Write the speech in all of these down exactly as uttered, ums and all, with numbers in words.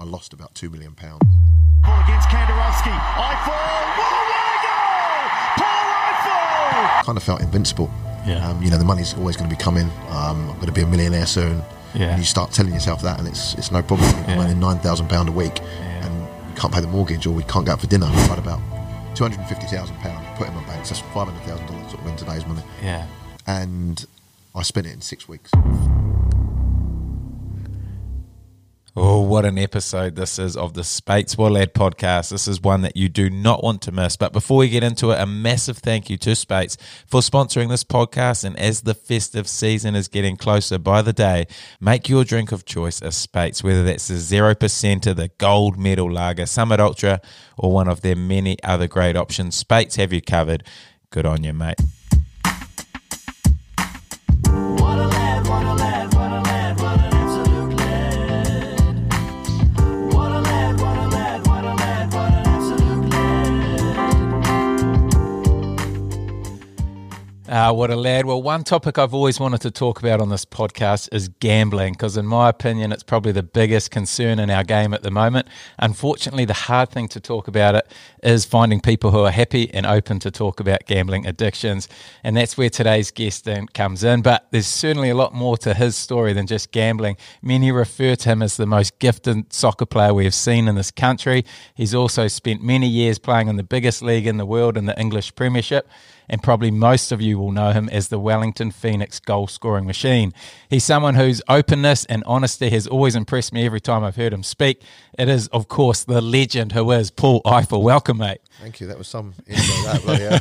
I lost about two million pounds. Ball against Kandarovsky. Ifill. Paul Ifill. Kind of felt invincible. Yeah. Um, you know, the money's always going to be coming. Um, I'm going to be a millionaire soon. Yeah. And you start telling yourself that, and it's it's no problem. You're Yeah. earning nine thousand pounds a week, Yeah. and you can't pay the mortgage, or we can't go out for dinner. I've had about two hundred fifty thousand pounds put in my bank. So that's five hundred thousand dollars sort of in today's money. Yeah. And I spent it in six weeks. Oh, what an episode this is of the Speight's What a Lad podcast. This is one that you do not want to miss. But before we get into it, a massive thank you to Speight's for sponsoring this podcast. And as the festive season is getting closer by the day, make your drink of choice a Speight's, whether that's the zero percent or the Gold Medal Lager, Summit Ultra, or one of their many other great options. Speight's have you covered. Good on you, mate. What a lad, what a lad, what a lad, what an absolute lad. What a lad, what a lad, what a lad, what an absolute lad. Uh, what a lad. Well, one topic I've always wanted to talk about on this podcast is gambling, because in my opinion, it's probably the biggest concern in our game at the moment. Unfortunately, the hard thing to talk about it is finding people who are happy and open to talk about gambling addictions. And that's where today's guest then comes in. But there's certainly a lot more to his story than just gambling. Many refer to him as the most gifted soccer player we have seen in this country. He's also spent many years playing in the biggest league in the world, in the English Premiership. And probably most of you will know him as the Wellington Phoenix goal-scoring machine. He's someone whose openness and honesty has always impressed me every time I've heard him speak. It is, of course, the legend who is Paul Ifill. Welcome, mate. Thank you. That was some intro, that,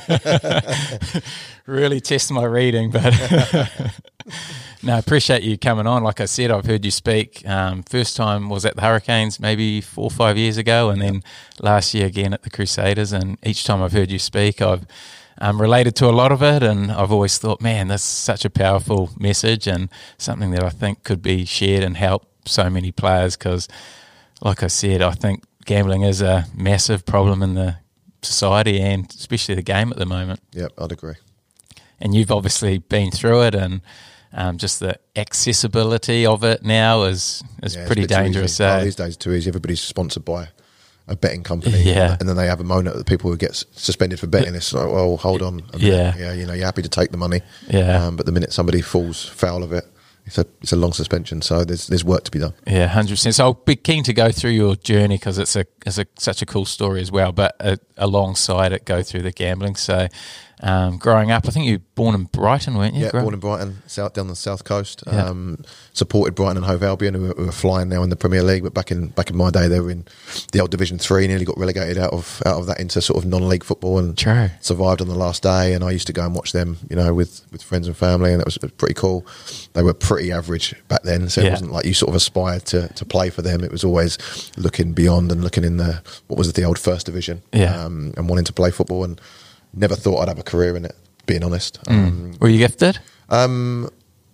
bloody hell. Really test my reading, but no, I appreciate you coming on. Like I said, I've heard you speak. Um, first time was at the Hurricanes maybe four or five years ago, and then last year again at the Crusaders. And each time I've heard you speak, I've Um, related to a lot of it, and I've always thought, man, that's such a powerful message and something that I think could be shared and help so many players, because like I said, I think gambling is a massive problem in the society and especially the game at the moment. Yep, I'd agree. And you've obviously been through it, and um, just the accessibility of it now is, is Yeah, pretty it's a bit too dangerous. easy. So. Oh, these days, too easy. Everybody's sponsored by a betting company, Yeah. and then they have a moan at the people who get s- suspended for betting. It's like, well, hold on a minute. Yeah. yeah, you know, you're happy to take the money, Yeah. um, but the minute somebody falls foul of it, it's a it's a long suspension. So there's there's work to be done. Yeah, one hundred percent. So I'll be keen to go through your journey, because it's a it's a such a cool story as well. But uh, alongside it, go through the gambling. So um, growing up, I think you were born in Brighton, weren't you? Yeah, Grow- born in Brighton, south down the south coast. Yeah. Um, supported Brighton and Hove Albion, who are, who are flying now in the Premier League. But back in back in my day, they were in the old Division Three. Nearly got relegated out of out of that into sort of non-league football, and True. survived on the last day. And I used to go and watch them, you know, with, with friends and family, and it was, it was pretty cool. They were pretty average back then, so it Yeah. wasn't like you sort of aspired to to play for them. It was always looking beyond and looking in the what was it, the old First Division, Yeah. um, and wanting to play football. And never thought I'd have a career in it, being honest. Um, Were you gifted? um,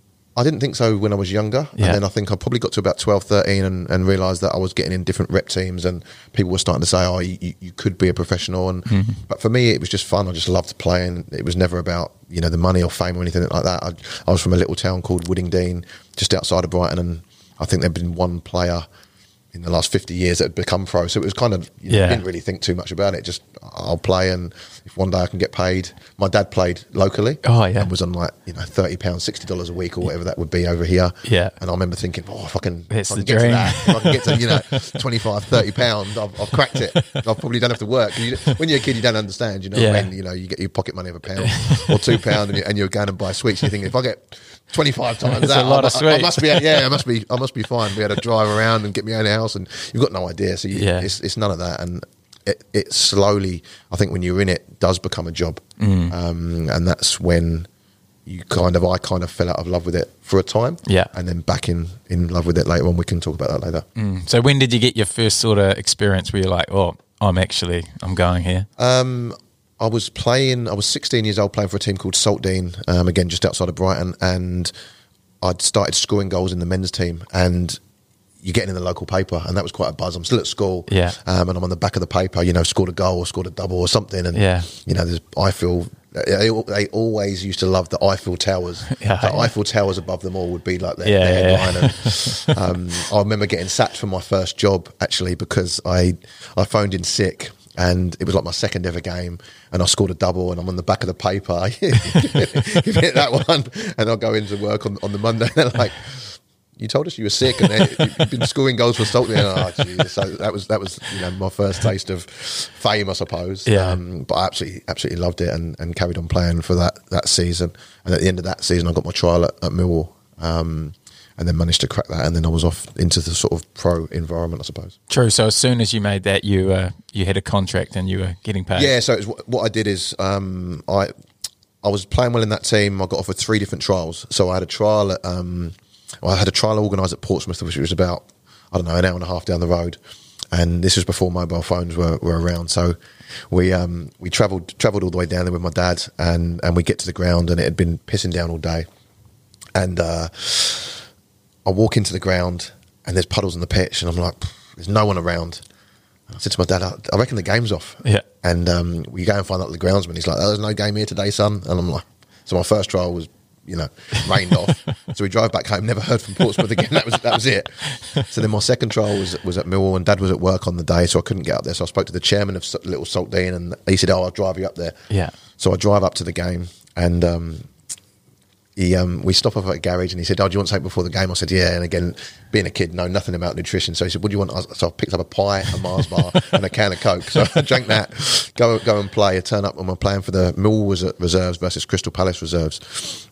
I didn't think so when I was younger. Yeah. And then I think I probably got to about twelve, thirteen and, and realised that I was getting in different rep teams, and people were starting to say, oh, you, you, you could be a professional. And Mm-hmm. But for me, it was just fun. I just loved playing. It was never about, you know, the money or fame or anything like that. I, I was from a little town called Woodingdean, just outside of Brighton, and I think there'd been one player in the last fifty years that had become pro. So it was kind of, you know, Yeah. didn't really think too much about it. Just, I'll play, and if one day I can get paid. My dad played locally. Oh, yeah. And was on like, you know, thirty pounds, sixty dollars a week or whatever that would be over here. Yeah. And I remember thinking, oh, if I can, That's if I the can get dream. to that, if I can get to, you know, twenty-five, thirty pounds, I've, I've cracked it. I probably don't have to work. You, when you're a kid, you don't understand, you know, Yeah. when, you know, you get your pocket money of a pound or two pound, and, you, and you're going and buy sweets, you think, if I get twenty-five times It's that, a lot I, of I- I sweets. must be, yeah, I must be, I must be fine. Be able to drive around and get my own house, and you've got no idea. So you, Yeah. it's, it's none of that. And it, it slowly, I think when you're in it, does become a job. Mm. Um, and that's when you kind of, I kind of fell out of love with it for a time. Yeah. And then back in, in love with it later on. We can talk about that later. Mm. So when did you get your first sort of experience where you're like, oh, I'm actually, I'm going here? Um, I was playing, I was sixteen years old playing for a team called Saltdean, um, again, just outside of Brighton. And I'd started scoring goals in the men's team, and you're getting in the local paper, and that was quite a buzz. I'm still at school, Yeah. um, and I'm on the back of the paper, you know, scored a goal or scored a double or something, and Yeah. you know, there's Ifill They, they always used to love the Eiffel Towers. Yeah, the yeah. Eiffel Towers above them all would be like their, Yeah, their yeah. headline. And, um, I remember getting sacked from my first job actually because I I phoned in sick. And it was like my second ever game, and I scored a double, and I'm on the back of the paper. You hit that one, and I'll go into work on, on the Monday, and they're like, "You told us you were sick, and then you've been scoring goals for Saltney." And I'm, oh, Jesus. So that was that was you know my first taste of fame, I suppose. Yeah. Um, but I absolutely absolutely loved it, and, and carried on playing for that that season. And at the end of that season, I got my trial at, at Millwall. Um, and then managed to crack that, and then I was off into the sort of pro environment, I suppose. True. So as soon as you made that, you uh, you had a contract and you were getting paid. Yeah. So it was, what I did is um, I I was playing well in that team. I got offered three different trials. So I had a trial at um, well, I had a trial organised at Portsmouth, which was about I don't know an hour and a half down the road, and this was before mobile phones were, were around. So we um, we travelled travelled all the way down there with my dad, and and we get to the ground, and it had been pissing down all day, and. Uh, I walk into the ground and there's puddles on the pitch, and I'm like, there's no one around. I said to my dad, I, I reckon the game's off. Yeah. And um, we go and find out the groundsman. He's like, oh, there's no game here today, son. And I'm like, so my first trial was, you know, rained off. So we drive back home, never heard from Portsmouth again. That was that was it. So then my second trial was was at Millwall, and Dad was at work on the day, so I couldn't get up there. So I spoke to the chairman of Little Saltdean, and he said, oh, I'll drive you up there. Yeah. So I drive up to the game, and um, He, um, we stop off at a garage, and he said, oh, do you want something before the game? I said, yeah. And again, being a kid, know nothing about nutrition. So he said, what do you want? I- So I picked up a pie, a Mars bar, and a can of Coke. So I drank that, go go and play. I turn up, and we're playing for the Millwall was at reserves versus Crystal Palace reserves.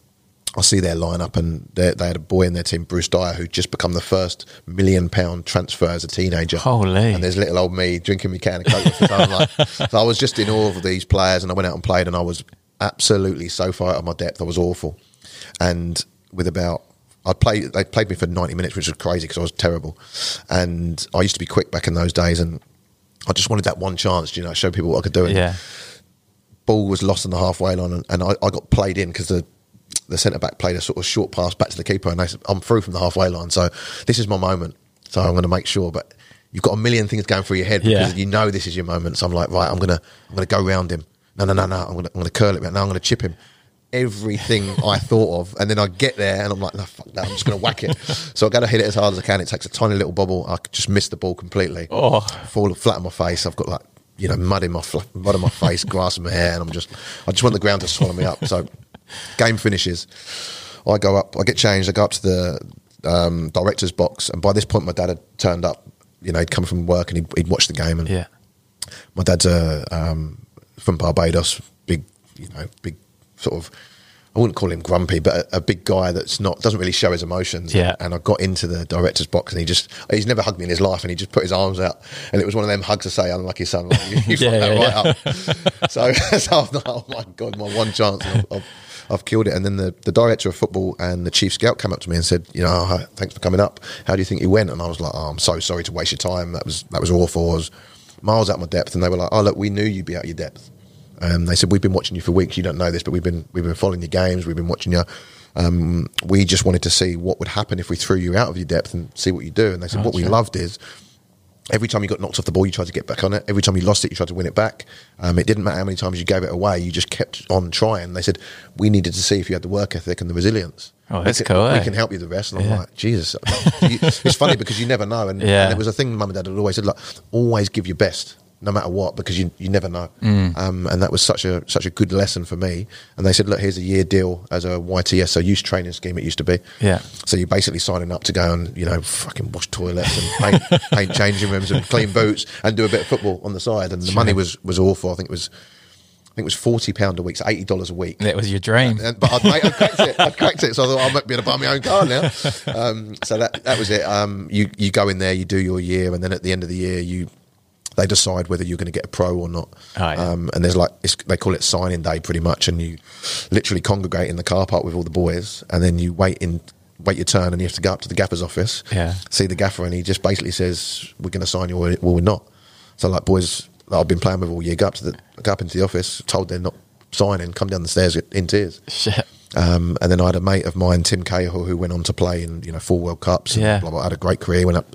I see their lineup, and they they had a boy in their team, Bruce Dyer, who'd just become the first million pound transfer as a teenager. Holy. And there's little old me drinking my can of Coke. So, I'm like, so I was just in awe of these players, and I went out and played, and I was absolutely so far out of my depth. I was awful. And with about, I played. They played me for ninety minutes, which was crazy because I was terrible. And I used to be quick back in those days, and I just wanted that one chance, you know, show people what I could do. And Yeah. ball was lost on the halfway line, and, and I, I got played in because the the centre back played a sort of short pass back to the keeper, and they said, I'm through from the halfway line, so this is my moment. So I'm going to make sure, but you've got a million things going through your head because Yeah. you know this is your moment. So I'm like, right, I'm gonna I'm gonna go round him. No, no, no, no. I'm gonna I'm gonna curl it. No, I'm gonna chip him. Everything I thought of, and then I get there and I'm like, no, fuck that, I'm just going to whack it. So I got to hit it as hard as I can. It takes a tiny little bobble. I just miss the ball completely. Oh. Fall flat on my face. I've got like, you know, mud in my fl- mud on my face, grass in my hair, and I'm just, I just want the ground to swallow me up. So game finishes. I go up, I get changed. I go up to the um, director's box, and by this point, my dad had turned up. You know, he'd come from work and he'd, he'd watched the game. And Yeah. my dad's a, um, from Barbados, big, you know, big. Sort of, I wouldn't call him grumpy, but a, a big guy that's not doesn't really show his emotions. Yeah. And I got into the director's box, and he just he's never hugged me in his life, and he just put his arms out, and it was one of them hugs to say, "Unlucky son, like, you, you Yeah, fucked that yeah, right yeah. up." So, so I'm like, oh my god, my one chance, and I've, I've, I've killed it. And then the, the director of football and the chief scout came up to me and said, "You know, oh, thanks for coming up. How do you think you went?" And I was like, "Oh, I'm so sorry to waste your time. That was that was awful. I was miles out of my depth." And they were like, "Oh, look, we knew you'd be out of your depth." Um, they said, we've been watching you for weeks. You don't know this, but we've been we've been following your games. We've been watching you. Um, we just wanted to see what would happen if we threw you out of your depth and see what you do. And they said, Oh, what we sure. loved is every time you got knocked off the ball, you tried to get back on it. Every time you lost it, you tried to win it back. Um, it didn't matter how many times you gave it away. You just kept on trying. They said, we needed to see if you had the work ethic and the resilience. Oh, We that's can- cool, We eh? can help you the rest. And I'm Yeah. like, Jesus. You- it's funny because you never know. And, Yeah. and there was a thing Mum and Dad had always said, like, always give your best. No matter what, because you you never know, Mm. um, and that was such a such a good lesson for me. And they said, look, here's a year deal as a Y T S, so youth training scheme it used to be. Yeah. So you're basically signing up to go and you know fucking wash toilets and paint, paint changing rooms and clean boots and do a bit of football on the side. And the money was was awful. I think it was I think it was forty pound a week, so eighty dollars a week. That was your dream. And, but I'd, mate, I'd cracked it. I'd cracked it. So I thought I might be able to buy my own car now. Um, so that that was it. Um, you you go in there, you do your year, and then at the end of the year, you they decide whether you're going to get a pro or not. Oh, yeah. um, and there's like it's, they call it signing day, pretty much, and you literally congregate in the car park with all the boys, and then you wait in. Wait your turn, and you have to go up to the gaffer's office. Yeah. See the gaffer, and he just basically says, "We're going to sign you, or or we're not." So, like boys that I've been playing with all year, go up to the go up into the office, told they're not signing, come down the stairs in tears. Shit. Um, and then I had a mate of mine, Tim Cahill, who went on to play in you know four World Cups. And Yeah. blah, blah, had a great career. Went up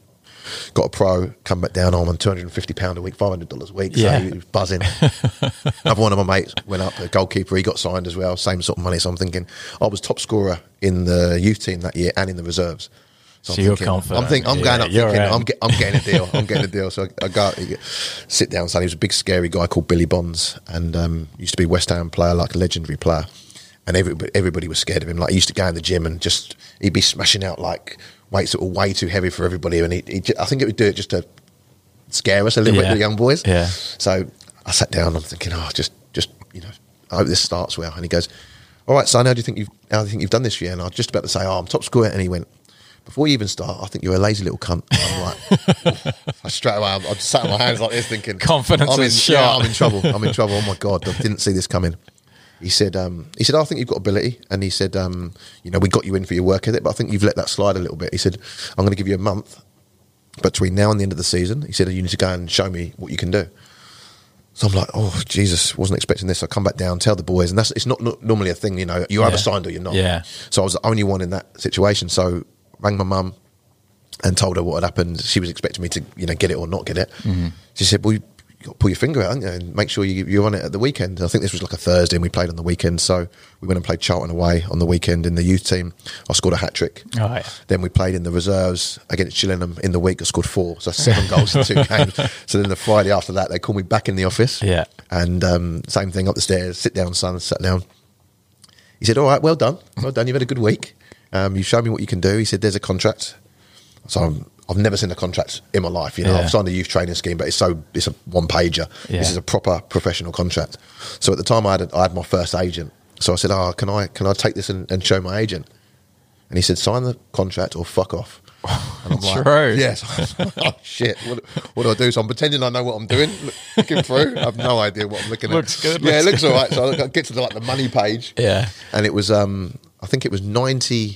got a pro, come back down, I'm on two hundred fifty pounds a week, five hundred dollars a week, Yeah. so he was buzzing. Another one of my mates went up, a goalkeeper, he got signed as well, same sort of money, so I'm thinking, I was top scorer in the youth team that year and in the reserves. So I'm you're thinking, confident. I'm, think, I'm Yeah, going up you're thinking, in. I'm, get, I'm getting a deal, I'm getting a deal. So I, I go, sit down, son, he was a big scary guy called Billy Bonds, and um, used to be a West Ham player, like a legendary player. And everybody, everybody was scared of him. Like, he used to go in the gym and just, he'd be smashing out like weights that were way too heavy for everybody. And he, he ju- I think it would do it just to scare us a little Yeah. bit, the young boys. Yeah. So I sat down, I'm thinking, oh, just, just, you know, I hope this starts well. And he goes, all right, son, how do you think you've, how do you think you've done this year? And I was just about to say, oh, I'm top scorer. And he went, before you even start, I think you're a lazy little cunt. I'm like, I straight away, I I just sat on my hands like this thinking, Confidence I'm in, is yeah, shot. I'm in trouble. I'm in trouble. Oh my God, I didn't see this coming. He said, um, he said, I think you've got ability. And he said, um, you know, we got you in for your work ethic, but I think you've let that slide a little bit. He said, I'm going to give you a month between now and the end of the season. He said, you need to go and show me what you can do. So I'm like, oh, Jesus, wasn't expecting this. I come back down, tell the boys, and that's it's not, not normally a thing, you know, you're either Yeah. signed or you're not. Yeah. So I was the only one in that situation. So rang my mum and told her what had happened. She was expecting me to, you know, get it or not get it. Mm-hmm. She said, well, you got to pull your finger out, haven't you, and make sure you, you're on it at the weekend. I think this was like a Thursday and we played on the weekend. So we went and played Charlton away on the weekend in the youth team. I scored a hat-trick. Oh, yeah. Then we played in the reserves against Gillingham in the week. I scored four, so seven goals in two games. So then the Friday after that, they called me back in the office. Yeah. And um, same thing up the stairs. Sit down, son. Sat down. He said, all right, well done. Well done. You've had a good week. Um, you've shown me what you can do. He said, there's a contract. So I'm, I've never seen a contract in my life. You know, Yeah. I've signed a youth training scheme, but it's so it's a one pager. Yeah. This is a proper professional contract. So at the time, I had a, I had my first agent. So I said, "Oh, can I can I take this and, and show my agent?" And he said, "Sign the contract or fuck off." And I'm like, True. "Yes." Oh shit! What, what do I do? So I'm pretending I know what I'm doing, look- looking through. I have no idea what I'm looking at. Looks good, Yeah, looks it looks all right. So I look- I get to the, like the money page. Yeah. And it was, um, I think it was ninety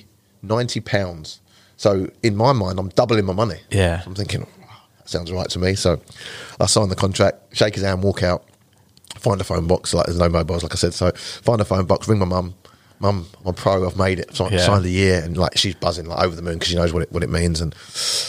pounds. So in my mind, I'm doubling my money. Yeah. So I'm thinking, oh, that sounds right to me. So I signed the contract, shake his hand, walk out, find a phone box. Like there's no mobiles, like I said. So find a phone box, ring my mum. Mum, I'm pro. I've made it. So I Yeah. signed a year, and like she's buzzing like over the moon because she knows what it what it means. And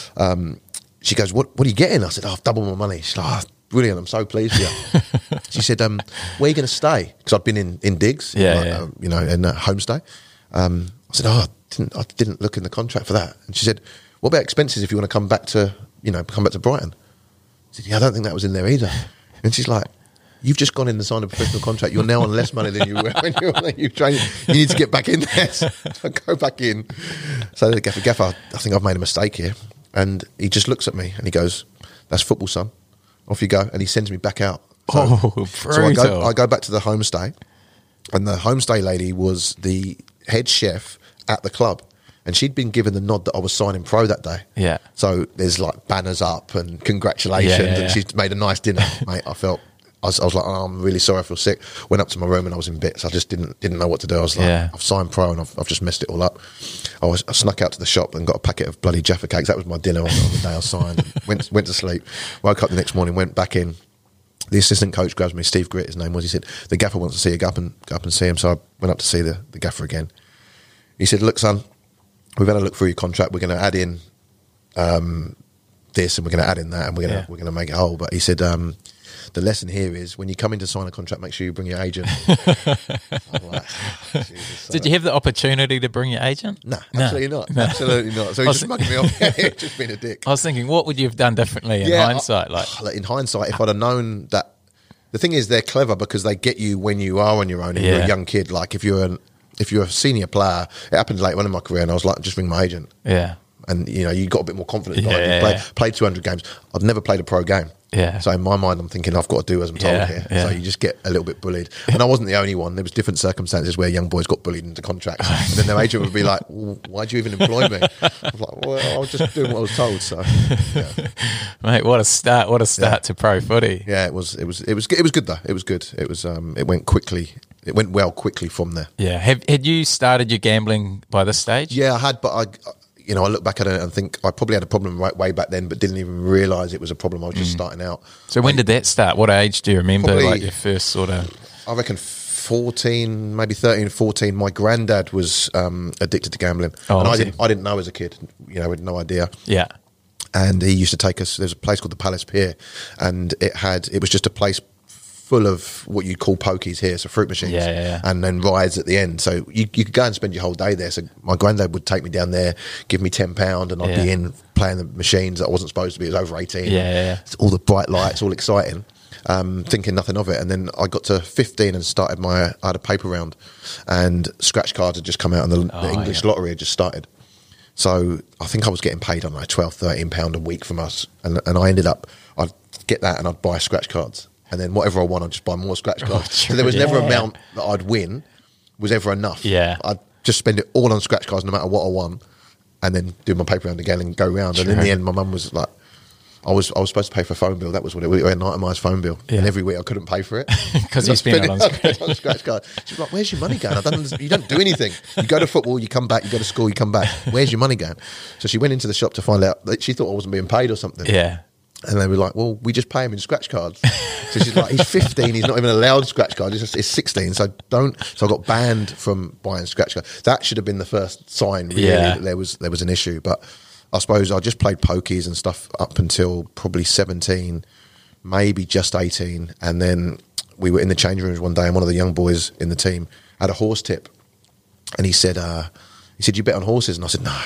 um, she goes, "What what are you getting?" I said, oh, "I've doubled my money." She's like, "Oh, brilliant! I'm so pleased with you." She said, um, "Where are you going to stay?" Because I've been in in digs, Yeah, like, yeah. uh, you know, in a homestay. Um, I said, "Oh, I didn't I didn't look in the contract for that." And she said, "What about expenses if you want to come back to you know come back to Brighton?" I said, "Yeah, I don't think that was in there either." And she's like, "You've just gone in and signed a professional contract. You're now on less money than you were when you were on the youth training. You need to get back in there." So I go back in. So the gaffer, gaffer, I think I've made a mistake here. And he just looks at me and he goes, "That's football, son. Off you go." And he sends me back out. So, Oh, so I go, brutal. I go back to the homestay, and the homestay lady was the head chef at the club. And she'd been given the nod that I was signing pro that day. Yeah. So there's like banners up and congratulations, Yeah, yeah, yeah. and she's made a nice dinner, mate. I felt, I was, I was like, oh, I'm really sorry, I feel sick. Went up to my room and I was in bits. I just didn't didn't know what to do. I was like, Yeah. I've signed pro and I've, I've just messed it all up. I was I snuck out to the shop and got a packet of bloody Jaffa cakes. That was my dinner on, on the day I signed. went went to sleep. Woke up the next morning, went back in. The assistant coach grabs me, Steve Grit, his name was. He said, "The gaffer wants to see you. Go up and go up and see him." So I went up to see the, the gaffer again. He said, "Look, son, we've had a look through your contract. We're going to add in um, this, and we're going to add in that, and we're going to Yeah. we're going to make it whole." But he said, um, "The lesson here is when you come in to sign a contract, make sure you bring your agent." I'm like, Jesus. Did you have the opportunity to bring your agent? No, No. absolutely not. No. Absolutely not. So I he's was just mugging me off. He's just been a dick. I was thinking, what would you have done differently in Yeah, hindsight? I- Like, like in hindsight, if I'd have known that, the thing is, they're clever because they get you when you are on your own and you're Yeah. a young kid. Like if you're an if you're a senior player, it happened later on in my career, and I was like, just ring my agent. yeah, And you know, you got a bit more confidence. Yeah, Like, you yeah, play, yeah. Played two hundred games. I'd never played a pro game. Yeah. So in my mind, I'm thinking I've got to do as I'm told Yeah, here. yeah. So you just get a little bit bullied. And I wasn't the only one. There was different circumstances where young boys got bullied into contracts, and then their agent would be like, well, "Why'd you even employ me?" I was like, "Well, I was just doing what I was told." So yeah, mate, what a start! What a start Yeah. to pro footy. yeah it was, it was, it was, it was good though. It was good. It was, um, it went quickly. It went well quickly from there. Yeah. Have had you started your gambling by this stage? Yeah, I had, but I, you know, I look back at it and think I probably had a problem right way back then, but didn't even realise it was a problem. I was just starting out. So when did that start? What age do you remember? Probably- like your first sort of. I reckon fourteen, maybe thirteen, fourteen. My granddad was um, addicted to gambling, Oh, and I was he? didn't. I didn't know as a kid. You know, I had no idea. Yeah. and he used to take us. There's a place called the Palace Pier, and it had it was just a place full of what you'd call pokies here, so fruit machines, Yeah, yeah, yeah. and then rides at the end. So you, you could go and spend your whole day there. So my granddad would take me down there, give me ten pound, and I'd Yeah. be in playing the machines that I wasn't supposed to be. It was over eighteen. Yeah, yeah, yeah. It's all the bright lights, all exciting. Um, thinking nothing of it, and then I got to fifteen and started my. I had a paper round, and scratch cards had just come out, and the, the Oh, English yeah. lottery had just started. So I think I was getting paid on like twelve, thirteen pound a week from us, and and I ended up I'd get that and I'd buy scratch cards, and then whatever I won, I'd just buy more scratch cards. Oh, so there was never yeah. amount that I'd win was ever enough. Yeah. I'd just spend it all on scratch cards, no matter what I won, and then do my paper round again and go round. And in True. the end, my mum was like. I was I was supposed to pay for a phone bill. That was what it was, an itemised phone bill. Yeah. And every week I couldn't pay for it. 'Cause you I spent it on scratch. on scratch card. She was like, where's your money going? I don't understand. You don't do anything. You go to football, you come back, you go to school, you come back. Where's your money going? So she went into the shop to find out that she thought I wasn't being paid or something. Yeah. And they were like, well, we just pay him in scratch cards. So she's like, he's fifteen, he's not even allowed scratch cards. He's, just, he's sixteen, so don't. So I got banned from buying scratch cards. That should have been the first sign, really, Yeah. that there was there was an issue. But I suppose I just played pokies and stuff up until probably seventeen, maybe just eighteen. And then we were in the change rooms one day, and one of the young boys in the team had a horse tip. And he said, uh, he said, you bet on horses? And I said, no,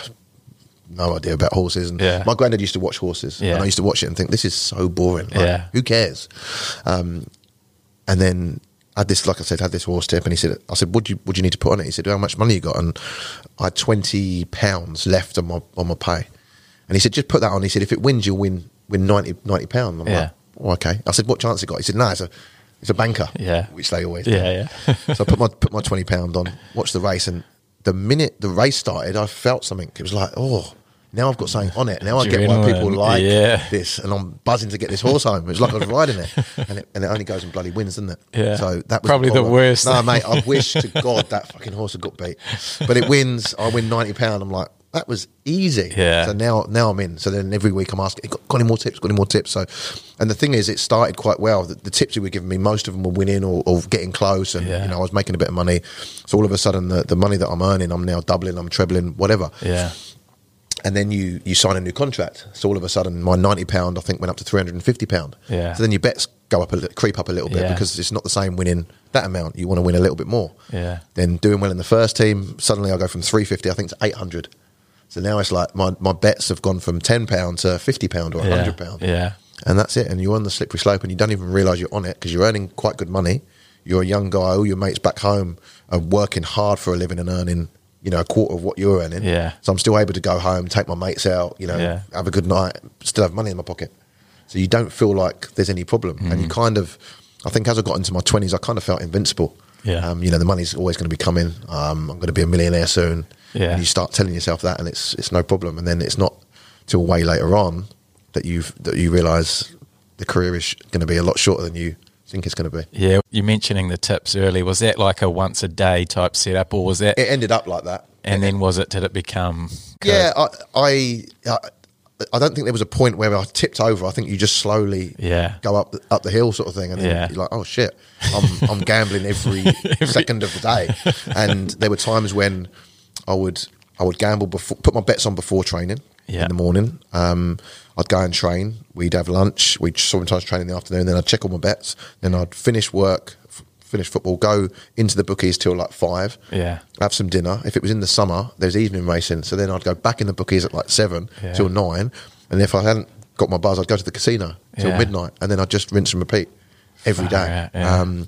no idea about horses. And Yeah. my granddad used to watch horses. Yeah. And I used to watch it and think, this is so boring. Like, Yeah. who cares? Um, and then I had this, like I said, had this horse tip, and he said, I said, what do you, what do you need to put on it? He said, how much money you got? And I had twenty pounds left on my, on my pay. And he said, just put that on. He said, if it wins, you'll win, win ninety, ninety pounds. I'm Yeah. like, oh, okay. I said, what chance it got? He said, no, it's a, it's a banker. Yeah. Which they always do. Yeah, yeah. So I put my, put my twenty pound on, watched the race, and the minute the race started, I felt something. It was like, oh, now I've got something on it. Now I get why Adrenaline, people like yeah. this, and I'm buzzing to get this horse home. It was like I was riding it, and it, and it only goes and bloody wins, doesn't it? Yeah. So that was Probably the problem. worst. No, mate, I wish to God that fucking horse had got beat, but it wins. I win ninety pound. I'm like, that was easy. Yeah. So now, now I'm in. So then every week I'm asking, got, got any more tips? Got any more tips? So, and the thing is, it started quite well. The, the tips you were giving me, most of them were winning or, or getting close, and Yeah. you know, I was making a bit of money. So all of a sudden, the, the money that I'm earning, I'm now doubling, I'm trebling, whatever. Yeah. And then you, you sign a new contract. So all of a sudden, my ninety pound I think went up to three hundred and fifty pound. Yeah. So then your bets go up a li- creep up a little bit, Yeah. because it's not the same winning that amount. You want to win a little bit more. Yeah. Then doing well in the first team, suddenly I go from three fifty I think to eight hundred. So now it's like my, my bets have gone from ten pound to fifty pound or Yeah. one hundred pound. Yeah. And that's it. And you're on the slippery slope, and you don't even realise you're on it, because you're earning quite good money. You're a young guy. All your mates back home are working hard for a living and earning, you know, a quarter of what you're earning. Yeah. So I'm still able to go home, take my mates out, you know, Yeah. have a good night, still have money in my pocket. So you don't feel like there's any problem. Mm. And you kind of, I think as I got into my twenties, I kind of felt invincible. Yeah. Um, you know, the money's always going to be coming. Um, I'm going to be a millionaire soon. Yeah. And you start telling yourself that, and it's it's no problem. And then it's not till way later on that you've that you realise the career is going to be a lot shorter than you think it's going to be. Yeah. You mentioning the tips early, was that like a once a day type setup, or was that, It ended up like that. and then was it, did it become? Yeah, I, I I I don't think there was a point where I tipped over. I think you just slowly Yeah. go up the, up the hill sort of thing, and then Yeah. you're like, oh shit, I'm I'm gambling every second of the day. And there were times when I would I would gamble before, put my bets on before training Yeah. in the morning. Um, I'd go and train. We'd have lunch. We'd sometimes train in the afternoon. Then I'd check all my bets. Then I'd finish work, f- finish football, go into the bookies till like five. Yeah. Have some dinner. If it was in the summer, there's evening racing. So then I'd go back in the bookies at like seven Yeah. till nine. And if I hadn't got my buzz, I'd go to the casino till Yeah. midnight. And then I'd just rinse and repeat every Far day. out, yeah. Um,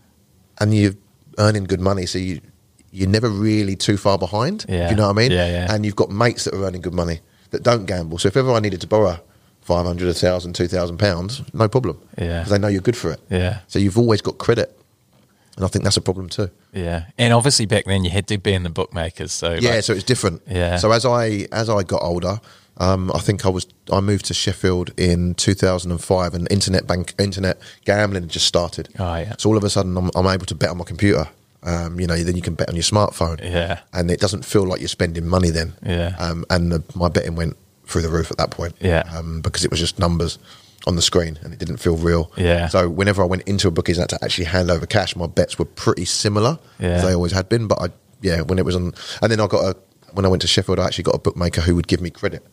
and you're earning good money. So you, you're never really too far behind. Yeah. Do you know what I mean? Yeah, yeah. And you've got mates that are earning good money that don't gamble. So if ever I needed to borrow five hundred, a thousand, two thousand pounds, no problem. Yeah. Because they know you're good for it. Yeah. So you've always got credit. And I think that's a problem too. Yeah. And obviously back then you had to be in the bookmakers. So Yeah, like, so it's different. Yeah. So as I as I got older, um, I think I was I moved to Sheffield in two thousand five, and internet bank internet gambling had just started. Oh, yeah. So all of a sudden, I'm, I'm able to bet on my computer. Um, you know, then you can bet on your smartphone. Yeah. And it doesn't feel like you're spending money then. Yeah. Um, and the, my betting went through the roof at that point. Yeah. Um, because it was just numbers on the screen, and it didn't feel real. Yeah. So whenever I went into a bookies and had to actually hand over cash, my bets were pretty similar. Yeah. As they always had been. But I, yeah, when it was on, and then I got a when I went to Sheffield, I actually got a bookmaker who would give me credit.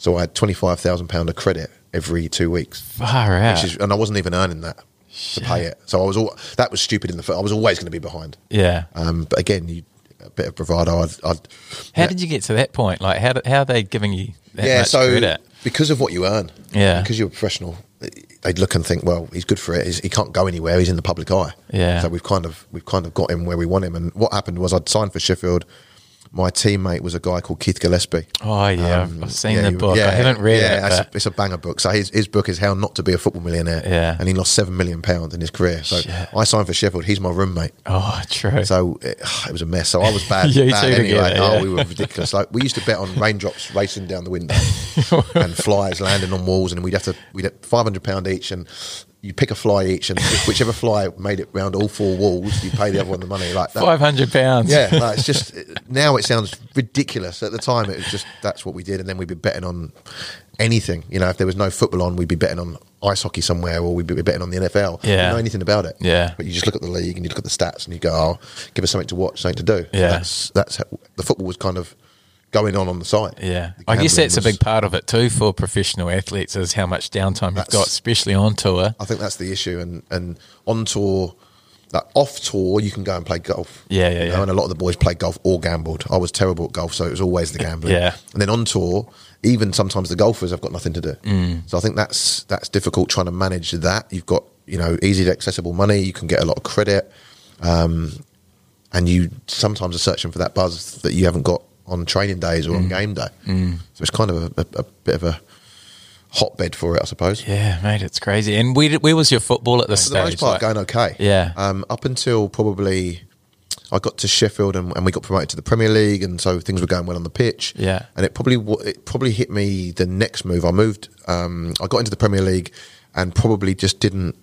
So I had twenty-five thousand pounds of credit every two weeks. Far out. Which is, and I wasn't even earning that to pay it. So I was all, that was stupid in the first. I was always going to be behind. Yeah. Um, but again, you, a bit of bravado. I'd, I'd, How did you get to that point? Like, how how are they giving you that yeah, much so credit? because of what you earn, Yeah. because you're a professional, they'd look and think, well, he's good for it. He's, he can't go anywhere. He's in the public eye. Yeah. So we've kind of we've kind of got him where we want him. And what happened was I'd signed for Sheffield. My teammate was a guy called Keith Gillespie. Oh, yeah. Um, I've seen yeah, the he- book. yeah, I haven't read yeah, it. It's But a, it's a banger book. So his, his book is How Not to Be a Football Millionaire. Yeah. And he lost seven million pounds in his career. So Shit. I signed for Sheffield. He's my roommate. oh, true. So it, it was a mess. So I was bad. You bad two anyway. together, Oh, yeah. we were ridiculous. Like we used to bet on raindrops racing down the window and flies landing on walls, and we'd have to we'd have five hundred pound each, and you pick a fly each, and whichever fly made it round all four walls, you pay the other one the money like that. Five hundred pounds. Yeah, like, it's just now it sounds ridiculous. At the time, it was just that's what we did, and then we'd be betting on anything. You know, if there was no football on, we'd be betting on ice hockey somewhere, or we'd be betting on the N F L. Yeah. You don't know anything about it. Yeah. But you just look at the league and you look at the stats, and you go, "Oh, give us something to watch, something to do." Yeah. that's that's how, the football was kind of going on on the side. Yeah, The I guess gambling that's a was- big part of it too for professional athletes is how much downtime you've That's- got, especially on tour. I think that's the issue, and and on tour. Like off tour, you can go and play golf. Yeah, yeah, you know, yeah. And a lot of the boys played golf or gambled. I was terrible at golf, so it was always the gambling. Yeah. And then on tour, even sometimes the golfers have got nothing to do. Mm. So I think that's that's difficult trying to manage that. You've got you know easy accessible money. You can get a lot of credit, um, and you sometimes are searching for that buzz that you haven't got on training days or Mm. on game day. So it's kind of a, a, a bit of a hotbed for it, I suppose. Yeah, mate, it's crazy. And where, did- where was your football at this For the most stage? part, Like- going okay. Yeah. Um, up until probably I got to Sheffield and, and we got promoted to the Premier League, and so things were going well on the pitch. Yeah. And it probably wa- it probably hit me the next move. I moved. Um, I got into the Premier League and probably just didn't.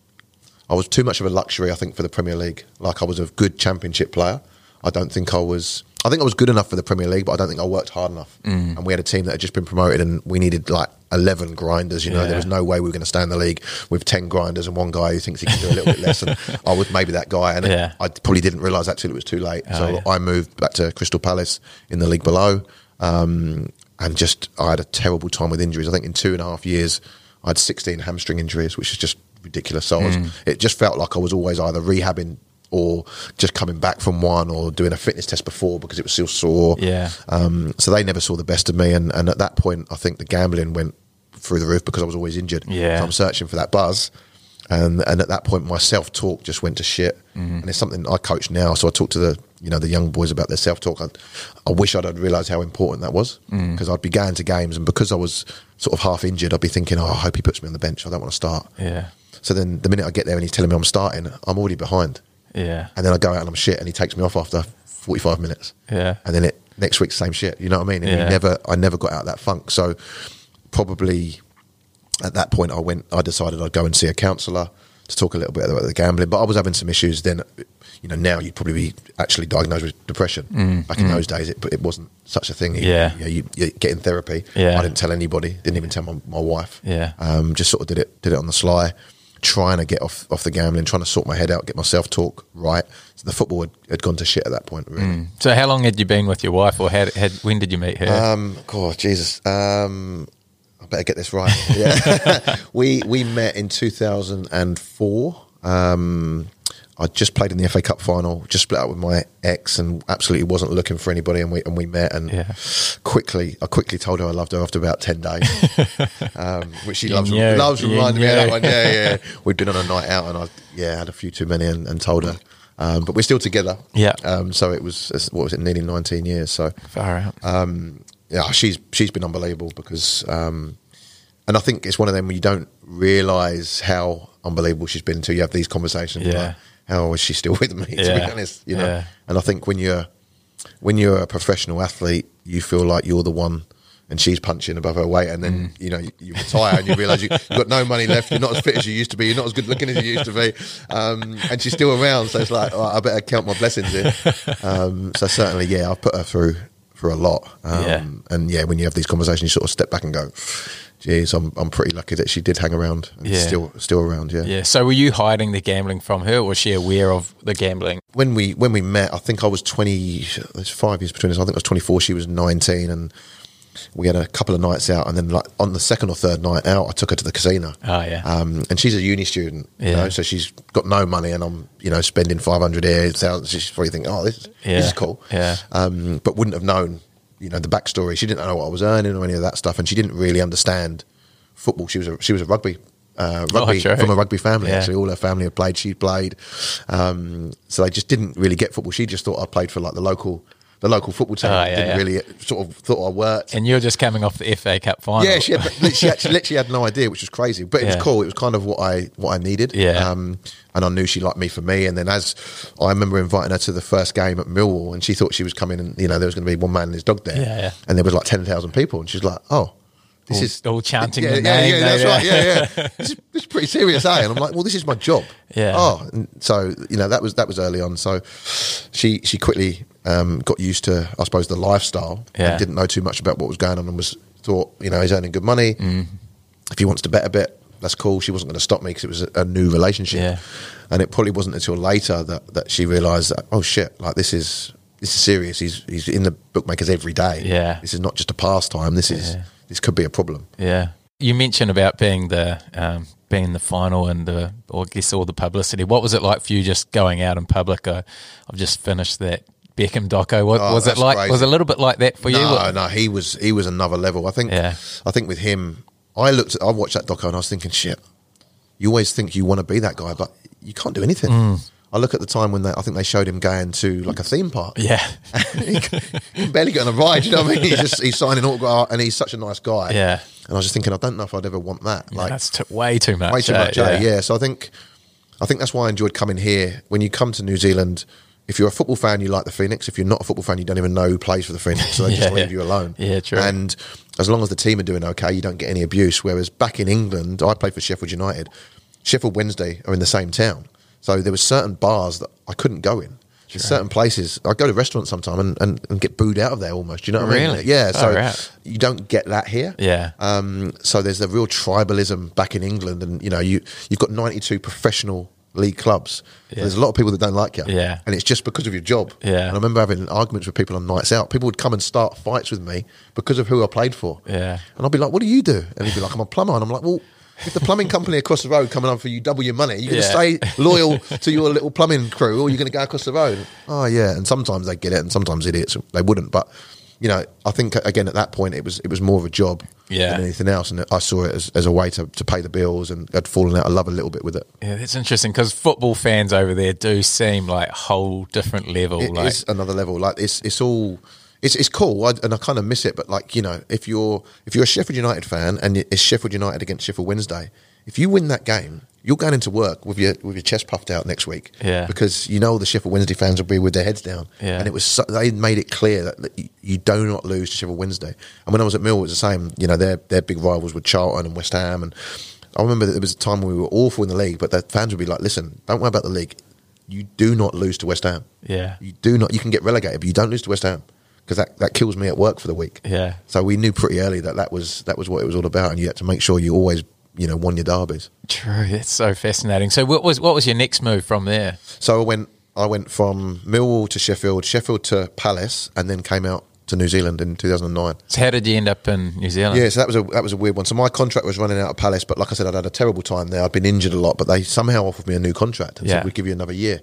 I was too much of a luxury, I think, for the Premier League. Like I was a good Championship player. I don't think I was. I think I was good enough for the Premier League, but I don't think I worked hard enough. Mm. And we had a team that had just been promoted, and we needed like eleven grinders. You know, Yeah. there was no way we were going to stay in the league with ten grinders and one guy who thinks he can do a little bit less. And I was maybe that guy, and Yeah. I probably didn't realise that till it was too late. Oh, so yeah. I moved back to Crystal Palace in the league below, um, and just I had a terrible time with injuries. I think in two and a half years, I had sixteen hamstring injuries, which is just ridiculous. So I was, Mm. it just felt like I was always either rehabbing or just coming back from one, or doing a fitness test before because it was still sore. Yeah. Um, so they never saw the best of me, and, and at that point, I think the gambling went through the roof because I was always injured. Yeah. So I'm searching for that buzz, and and at that point, my self talk just went to shit. Mm-hmm. And it's something I coach now, so I talk to the you know the young boys about their self talk. I, I wish I'd had realised how important that was, because I'd be going to games, and because I was sort of half injured, I'd be thinking, oh, I hope he puts me on the bench. I don't want to start. Yeah. So then the minute I get there and he's telling me I'm starting, I'm already behind. Yeah. And then I go out and I'm shit, and he takes me off after forty-five minutes. Yeah. And then it next week same shit. You know what I mean? And Yeah. you never, I never got out of that funk. So probably at that point, I went. I decided I'd go and see a counsellor to talk a little bit about the gambling. But I was having some issues then. You know, now you'd probably be actually diagnosed with depression. Mm, Back in those days, it, it wasn't such a thing. You, Yeah. you, know, you, you get in therapy. Yeah. I didn't tell anybody. Didn't even tell my, my wife. Yeah. Um, just sort of did it. Did it on the sly. Trying to get off, off the gambling, trying to sort my head out, get my self-talk right. So the football had, had gone to shit at that point, really. Mm. So how long had you been with your wife, or had, had when did you meet her? Um, God, Jesus. Um, I better get this right. Yeah. we we met in two thousand four. Um, I just played in the F A Cup final, just split up with my ex, and absolutely wasn't looking for anybody, and we and we met, and Yeah. quickly, I quickly told her I loved her after about ten days, um, which she You loves. knew. Loves You reminding me of knew. that one. Yeah, yeah. We'd been on a night out, and I yeah had a few too many, and, and told her, um, but we're still together. Yeah. Um, so it was what was it, nearly nineteen years. So Far out. um, yeah, she's she's been unbelievable because, um, and I think it's one of them where you don't realise how unbelievable she's been until you have these conversations. Yeah. Like, how is she still with me? To be Yeah. honest, you know. Yeah. And I think when you're when you're a professional athlete, you feel like you're the one, and she's punching above her weight, and then Mm. you know you, you retire and you realise you, you've got no money left. You're not as fit as you used to be. You're not as good looking as you used to be, um, and she's still around. So it's like, oh, I better count my blessings here. Um, so certainly, yeah, I've put her through for a lot. Um, Yeah. And yeah, when you have these conversations, you sort of step back and go, geez, I'm I'm pretty lucky that she did hang around and Yeah. still still around. Yeah. Yeah. So were you hiding the gambling from her, or was she aware of the gambling? When we when we met, I think I was twenty. There's five years between us. I think I was twenty-four. She was nineteen, and we had a couple of nights out, and then like on the second or third night out, I took her to the casino. Oh, yeah. Um, and she's a uni student, you Yeah. know, so she's got no money, and I'm, you know, spending five hundred here. She's probably thinking, oh, this, Yeah. this is cool. Yeah. Um, but wouldn't have known, you know, the backstory. She didn't know what I was earning or any of that stuff, and she didn't really understand football. She was a, she was a rugby. Uh, rugby true. from a rugby family. Yeah. Actually, all her family had played. She played, um, so they just didn't really get football. She just thought I played for like the local, the local football team. Oh, yeah, didn't yeah. really sort of thought I worked. And you're just coming off the F A Cup final. Yeah, she had, she actually literally had no idea, which was crazy. But it Yeah. was cool. It was kind of what I what I needed. Yeah. Um, and I knew she liked me for me. And then as I remember inviting her to the first game at Millwall, and she thought she was coming, and you know there was going to be one man and his dog there. Yeah, yeah. And there was like ten thousand people, and she's like, oh. This All- is all chanting yeah, the yeah, name, Yeah, that's yeah. right. Yeah, yeah. This is, this is pretty serious, eh? And I'm like, well, this is my job. Yeah. Oh, and so you know that was that was early on. So she she quickly um, got used to, I suppose, the lifestyle. Yeah. And didn't know too much about what was going on, and was thought, you know, he's earning good money. Mm. If he wants to bet a bit, that's cool. She wasn't going to stop me because it was a, a new relationship. Yeah. And it probably wasn't until later that, that she realised that, oh shit, like this is this is serious. He's he's in the bookmakers every day. Yeah. This is not just a pastime. This is Yeah. this could be a problem. Yeah. You mentioned about being the um, being the final and the, or I guess all the publicity. What was it like for you just going out in public? Uh, I've just finished that Beckham doco. What, Oh, was it that's like? crazy. Was it a little bit like that for you? No, What- no, he was he was another level. I think. Yeah. I think with him, I looked. At, I watched that doco and I was thinking, shit. You always think you want to be that guy, but you can't do anything. Mm. I look at the time when they, I think they showed him going to like a theme park. Yeah. he, can, he can barely get on a ride. You know what I mean? He's just he's signing autograph, and he's such a nice guy. Yeah. And I was just thinking, I don't know if I'd ever want that. Yeah, Like that's t- way too much. way too eh? much. Yeah. yeah. So I think, I think that's why I enjoyed coming here. When you come to New Zealand, if you're a football fan, you like the Phoenix. If you're not a football fan, you don't even know who plays for the Phoenix. So they just Yeah. leave you alone. Yeah, true. And as long as the team are doing okay, you don't get any abuse. Whereas back in England, I played for Sheffield United. Sheffield Wednesday are in the same town. So there were certain bars that I couldn't go in. There's certain places, I go to restaurants sometime and, and, and get booed out of there almost. Do you know what I Really? mean? Yeah. Far So out. you don't get that here. Yeah. Um, so there's the real tribalism back in England, and you know you you've got ninety-two professional league clubs. So Yeah. there's a lot of people that don't like you. Yeah. And it's just because of your job. Yeah. And I remember having arguments with people on nights out. People would come and start fights with me because of who I played for. Yeah. And I'd be like, "What do you do?" And he'd be like, "I'm a plumber." And I'm like, "Well, if the plumbing company across the road coming on for you double your money, you're going to Yeah. stay loyal to your little plumbing crew, or you're going to go across the road." Oh yeah. And sometimes they get it, and sometimes idiots they wouldn't. But you know, I think again at that point it was it was more of a job Yeah. than anything else, and I saw it as, as a way to, to pay the bills, and I'd fallen out of love a little bit with it. Yeah, that's interesting because football fans over there do seem like a whole different level. It like, is another level. Like it's it's all it's it's cool, I, and I kind of miss it. But like you know, if you're if you're a Sheffield United fan and it's Sheffield United against Sheffield Wednesday, if you win that game, you're going into work with your with your chest puffed out next week. Yeah. Because you know the Sheffield Wednesday fans will be with their heads down. Yeah. And it was so, they made it clear that, that you, you do not lose to Sheffield Wednesday. And when I was at Mill, it was the same. You know, their their big rivals were Charlton and West Ham. And I remember that there was a time when we were awful in the league, but the fans would be like, "Listen, don't worry about the league. You do not lose to West Ham. Yeah. You do not. You can get relegated, but you don't lose to West Ham." Because that, that kills me at work for the week. Yeah. So we knew pretty early that that was that was what it was all about, and you had to make sure you always, you know, won your derbies. True. That's so fascinating. So what was what was your next move from there? So I went I went from Millwall to Sheffield, Sheffield to Palace, and then came out to New Zealand in two thousand nine. So how did you end up in New Zealand? Yeah, so that was a that was a weird one. So my contract was running out of Palace, but like I said, I'd had a terrible time there. I'd been injured a lot, but they somehow offered me a new contract and Yeah. said we'd give you another year.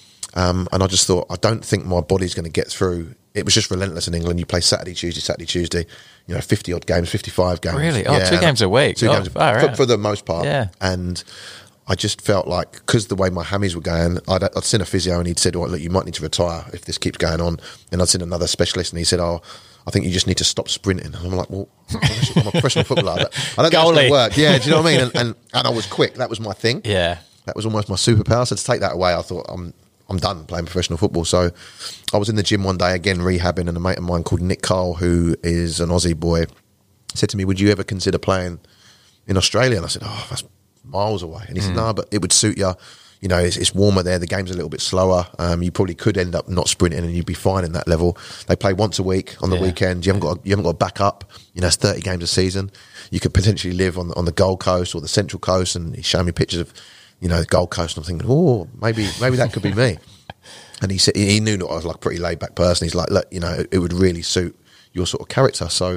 Um, and I just thought, I don't think my body's going to get through. It was just relentless in England. You play Saturday, Tuesday, Saturday, Tuesday. You know, fifty odd games, fifty-five games. Really? Oh, two and games a week. Two Oh, games far for, out. for the most part. Yeah. And I just felt like, because the way my hammies were going, I'd, I'd seen a physio and he'd said, "Oh, look, you might need to retire if this keeps going on." And I'd seen another specialist and he said, "Oh, I think you just need to stop sprinting." And I'm like, "Well, I'm a professional footballer. I don't think that's going Goalie. to work." Yeah, do you know what I mean? And, and and I was quick. That was my thing. Yeah. That was almost my superpower. So to take that away, I thought I'm I'm done playing professional football. So I was in the gym one day again rehabbing, and a mate of mine called Nick Carl, who is an Aussie boy, said to me, "Would you ever consider playing in Australia?" And I said, "Oh, that's miles away." And he said, "No, but it would suit you. You know, it's, it's warmer there. The game's a little bit slower. Um, you probably could end up not sprinting, and you'd be fine in that level. They play once a week on the Yeah. weekend. You haven't got you haven't got to back up. You know, it's thirty games a season. You could potentially live on on the Gold Coast or the Central Coast." And he showed me pictures of, you know, the Gold Coast, and I'm thinking, "Oh, maybe maybe that could be me." And he said he knew that I was like a pretty laid back person. He's like, "Look, you know, it, it would really suit your sort of character." So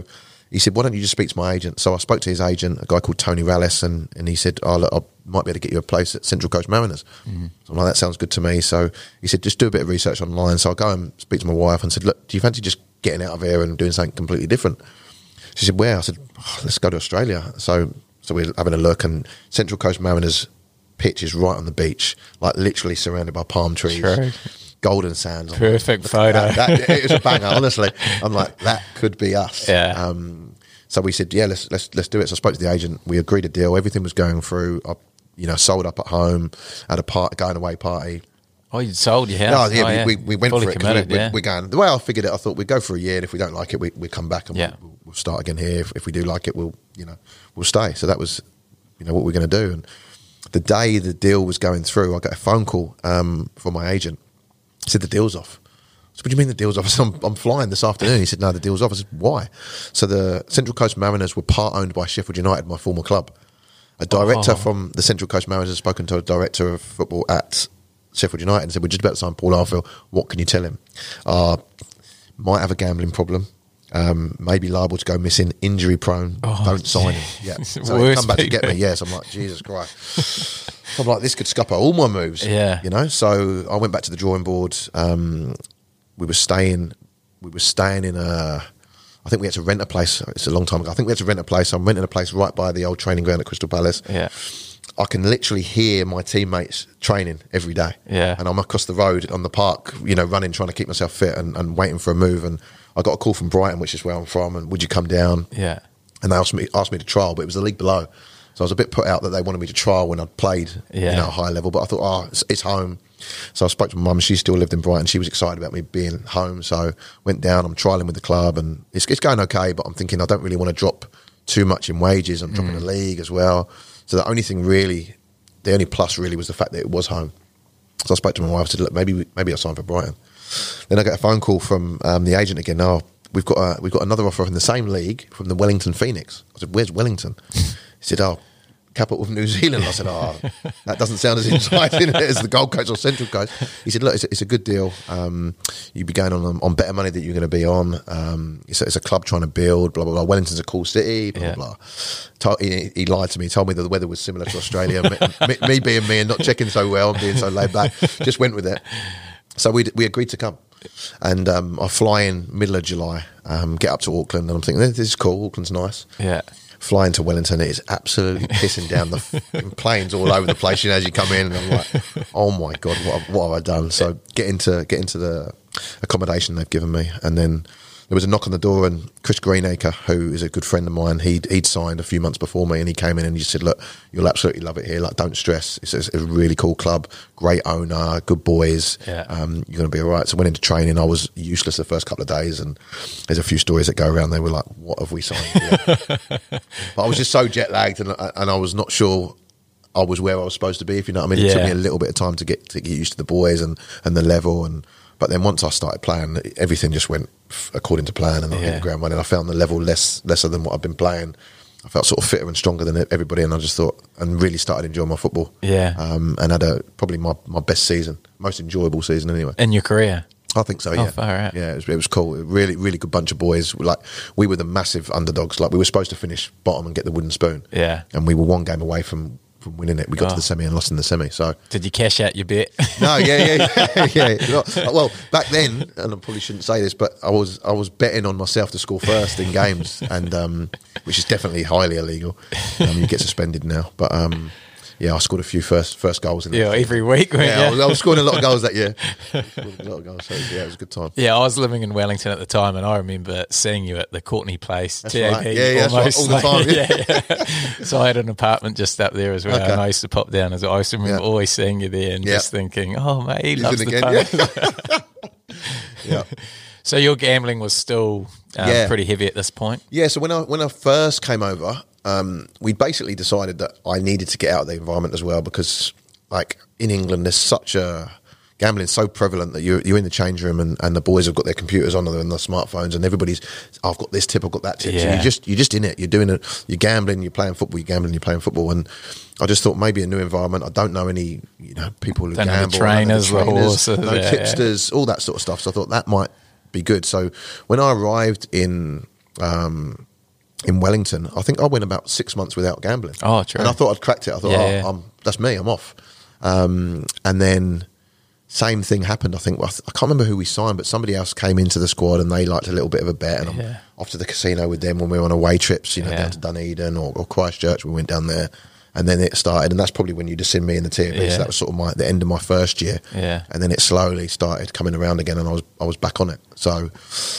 he said, why don't you just speak to my agent? So I spoke to his agent, a guy called Tony Rallis, and, and he said, oh, look, I might be able to get you a place at Central Coast Mariners. Mm-hmm. So I'm like, that sounds good to me. So he said, just do a bit of research online. So I go and speak to my wife and said, look, do you fancy just getting out of here and doing something completely different? She said, where? I said, oh, let's go to Australia. So so we're having a look, and Central Coast Mariners pitch is right on the beach, like literally surrounded by palm trees. True. Golden sands. Perfect photo. That, that, it was a banger, honestly. I'm like, that could be us. Yeah. Um, so we said, yeah, let's let's let's do it. So I spoke to the agent. We agreed a deal. Everything was going through. I, you know, sold up at home, at a part, going away party. Oh, you sold your house? No, yeah, oh, we, yeah. we, we went Fully for it. 'cause committed, we, we, yeah. We're going. The way I figured it, I thought we'd go for a year, and if we don't like it, we we come back and Yeah. we'll, we'll start again here. If, if we do like it, we'll you know we'll stay. So that was you know what we're going to do. And the day the deal was going through, I got a phone call um, from my agent. He said the deal's off. I said, what do you mean the deal's off? I said, I'm, I'm flying this afternoon. He said, no, the deal's off. I said, why? So the Central Coast Mariners were part owned by Sheffield United, my former club. A director Oh. from the Central Coast Mariners has spoken to a director of football at Sheffield United and said, we're just about to sign Paul Arfield. What can you tell him? Uh, might have a gambling problem. Um, maybe liable to go missing, injury prone. Oh, Don't sign him. Yeah. It's the So he worst come back to get me. people. Yes, I'm like, Jesus Christ. So I'm like, this could scupper all my moves. Yeah. You know. So I went back to the drawing board. Um, we were staying. We were staying in a. I think we had to rent a place. It's a long time ago. I think we had to rent a place. I'm renting a place right by the old training ground at Crystal Palace. Yeah. I can literally hear my teammates training every day. Yeah. And I'm across the road on the park, you know, running, trying to keep myself fit and, and waiting for a move. And I got a call from Brighton, which is where I'm from, and would you come down? Yeah. And they asked me asked me to trial, but it was the league below. So I was a bit put out that they wanted me to trial when I'd played Yeah. you know, at a high level. But I thought, oh, it's, it's home. So I spoke to my mum. She still lived in Brighton. She was excited about me being home. So went down. I'm trialling with the club, and it's, it's going okay. But I'm thinking I don't really want to drop too much in wages. I'm dropping the league as well. So the only thing really, the only plus really was the fact that it was home. So I spoke to my wife. I said, look, maybe maybe I'll sign for Brighton. Then I get a phone call from um, the agent again. Oh, we've got a, we've got another offer in the same league from the Wellington Phoenix. I said, where's Wellington? He said, oh, capital of New Zealand. I said, oh, that doesn't sound as exciting as the Gold Coast or Central Coast. He said, look, it's a, it's a good deal. Um, you'd be going on on better money that you're going to be on. Um, it's, a, it's a club trying to build, blah, blah, blah. Wellington's a cool city, blah, Yeah. blah, blah. Told, he, he lied to me, told me that the weather was similar to Australia. me, me, me being me and not checking so well and being so laid back, just went with it. So we we agreed to come. And um, I fly in middle of July, um, get up to Auckland, and I'm thinking, this is cool, Auckland's nice. Yeah. Flying to Wellington, it is absolutely pissing down the f- planes all over the place. You know, as you come in, and I'm like, "Oh my god, what have, what have I done?" So get into get into the accommodation they've given me, and then there was a knock on the door, and Chris Greenacre, who is a good friend of mine, he'd he'd signed a few months before me, and he came in and he said, "Look, you'll absolutely love it here. Like, don't stress. It's, it's a really cool club, great owner, good boys. Yeah. Um, you're going to be all right." So I went into training. I was useless the first couple of days, and there's a few stories that go around. They were like, "What have we signed?" Yeah. But I was just so jet lagged, and and I was not sure I was where I was supposed to be. If you know what I mean, it took Yeah. me a little bit of time to get to get used to the boys and, and the level. And but then once I started playing, everything just went f- according to plan, and I hit Yeah. the ground running. I found the level less lesser than what I've been playing. I felt sort of fitter and stronger than everybody, and I just thought and really started enjoying my football. Yeah. um, and had a probably my, my best season, most enjoyable season anyway. In your career. I think so. Oh, Yeah, far out. yeah. It was, it was cool. A really, really good bunch of boys. Like we were the massive underdogs. Like we were supposed to finish bottom and get the wooden spoon. Yeah. and we were one game away from, from winning it. We got Oh. to the semi and lost in the semi. So Did you cash out your bet? no, yeah, yeah, yeah. yeah. Not- well, back then, and I probably shouldn't say this, but I was I was betting on myself to score first in games, and um, which is definitely highly illegal. Um, you get suspended now, but. Um, Yeah, I scored a few first first goals in Yeah, that. every week, weren't Yeah, I you? was, I was scoring a lot of goals that year. Scored a lot of goals, so yeah, it was a good time. Yeah, I was living in Wellington at the time, and I remember seeing you at the Courtney Place. That's T A B, right. Yeah, yeah, that's right. All the time, yeah. yeah, yeah. So I had an apartment just up there as well, Okay. and I used to pop down as well. I used to remember Yeah. always seeing you there and Yeah. just thinking, oh, mate, he He's loves in the again, pub. yeah. yeah. So your gambling was still um, Yeah. pretty heavy at this point? Yeah, so when I when I first came over, um, we basically decided that I needed to get out of the environment as well because, like, in England, there's such a gambling's so prevalent that you're, you're in the change room and, and the boys have got their computers on and their smartphones and everybody's, I've got this tip, I've got that tip. So Yeah. you're just you're just in it. You're doing it. You're gambling. You're playing football. You're gambling. You're playing football. And I just thought maybe a new environment. I don't know any you know people who Don't know the gamble. I don't know trainers, the horses, no yeah, tipsters, all that sort of stuff. So I thought that might be good. So when I arrived in um, in Wellington, I think I went about six months without gambling. Oh, true. And I thought I'd cracked it. I thought, Yeah, oh, yeah. I'm, that's me, I'm off. Um, and then same thing happened. I think, well, I, th- I can't remember who we signed, but somebody else came into the squad and they liked a little bit of a bet. And I'm Yeah. off to the casino with them when we were on away trips, you know, Yeah. down to Dunedin or, or Christchurch. We went down there. And then it started, and that's probably when you just seen me in the T V. Yeah. So that was sort of my the end of my first year. Yeah. And then it slowly started coming around again, and I was I was back on it. So,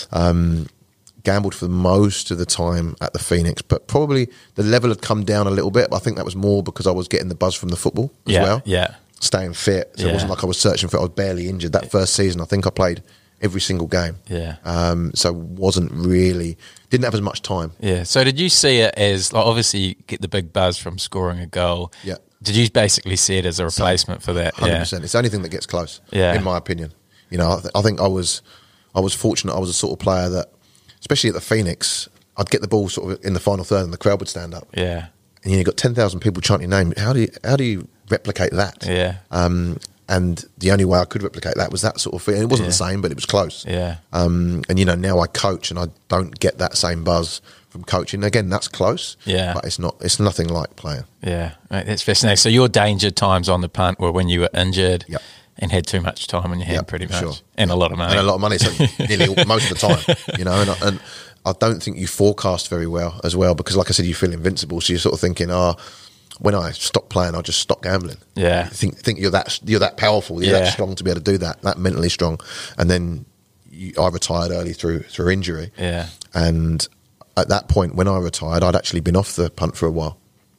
um, gambled for most of the time at the Phoenix, but probably the level had come down a little bit. But I think that was more because I was getting the buzz from the football as Yeah, well. yeah. Staying fit, so Yeah. it wasn't like I was searching for it. I was barely injured that first season. I think I played every single game. Yeah. Um, so wasn't really didn't have as much time. Yeah. So did you see it as, like, obviously you get the big buzz from scoring a goal? Yeah. Did you basically see it as a replacement for that? Hundred Yeah. percent. It's the only thing that gets close. Yeah. In my opinion, you know, I, th- I think I was, I was fortunate. I was a sort of player that, especially at the Phoenix, I'd get the ball sort of in the final third, and the crowd would stand up. Yeah. And you know, you've got ten thousand people chanting your name. How do you how do you replicate that? Yeah. Um, and the only way I could replicate that was that sort of thing. It wasn't Yeah. the same, but it was close. Yeah. Um, and you know, now I coach, and I don't get that same buzz from coaching. Again, that's close. Yeah. But it's not. It's nothing like playing. Yeah. Right, that's fascinating. So your danger times on the punt were when you were injured Yep. and had too much time on your hand, Yep, pretty for much. sure. And a lot of money. And a lot of money, so nearly all, most of the time, you know. And, I- and I don't think you forecast very well as well, because, like I said, you feel invincible. So you're sort of thinking, oh, when I stop playing, I'll just stop gambling. Yeah. You think think you're that you're that powerful, you're Yeah. that strong to be able to do that, that mentally strong. And then you, I retired early through through injury. Yeah. And at that point, when I retired, I'd actually been off the punt for a while,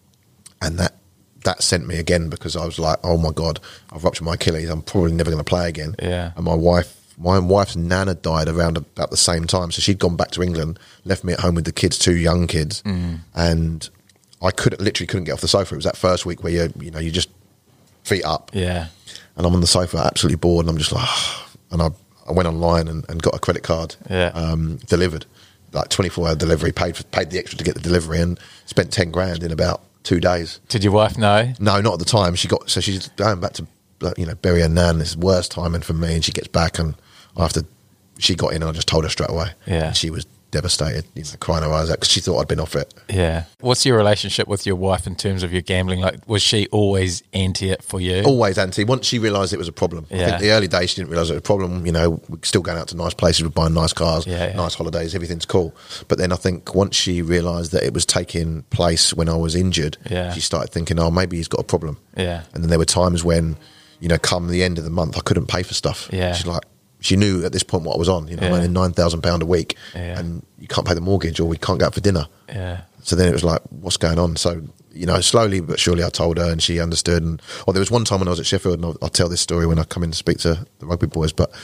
and that that sent me again, because I was like, oh my god, I've ruptured my Achilles. I'm probably never going to play again. Yeah. And my wife. My wife's nana died around about the same time, so she'd gone back to England, left me at home with the kids, two young kids, Mm. and I could literally couldn't get off the sofa. It was that first week where you you know you just feet up, Yeah. and I'm on the sofa absolutely bored, and I'm just like, and I I went online and, and got a credit card, Yeah. um, delivered, like twenty-four hour delivery, paid for, paid the extra to get the delivery, and spent ten grand in about two days. Did your wife know? No, not at the time. She got so she's going back to like, you know bury her nan. This is worst timing for me, and she gets back, and after she got in, and I just told her straight away. Yeah. And she was devastated, you know, crying her eyes out because she thought I'd been off it. Yeah. What's your relationship with your wife in terms of your gambling? Like, was she always anti it for you? Always anti. Once she realised it was a problem, I Yeah. think the early days she didn't realise it was a problem. You know, we're still going out to nice places, we're buying nice cars, Yeah, yeah. nice holidays, everything's cool. But then I think once she realised that it was taking place when I was injured, Yeah. she started thinking, oh, maybe he's got a problem. Yeah. And then there were times when, you know, come the end of the month, I couldn't pay for stuff. Yeah. She's like, she knew at this point what I was on. You know, Yeah. I'm earning nine thousand pounds a week, Yeah. and you can't pay the mortgage, or we can't go out for dinner. Yeah. So then it was like, what's going on? So, you know, slowly but surely I told her, and she understood. And oh, there was one time when I was at Sheffield, and I'll, I'll tell this story when I come in to speak to the rugby boys, but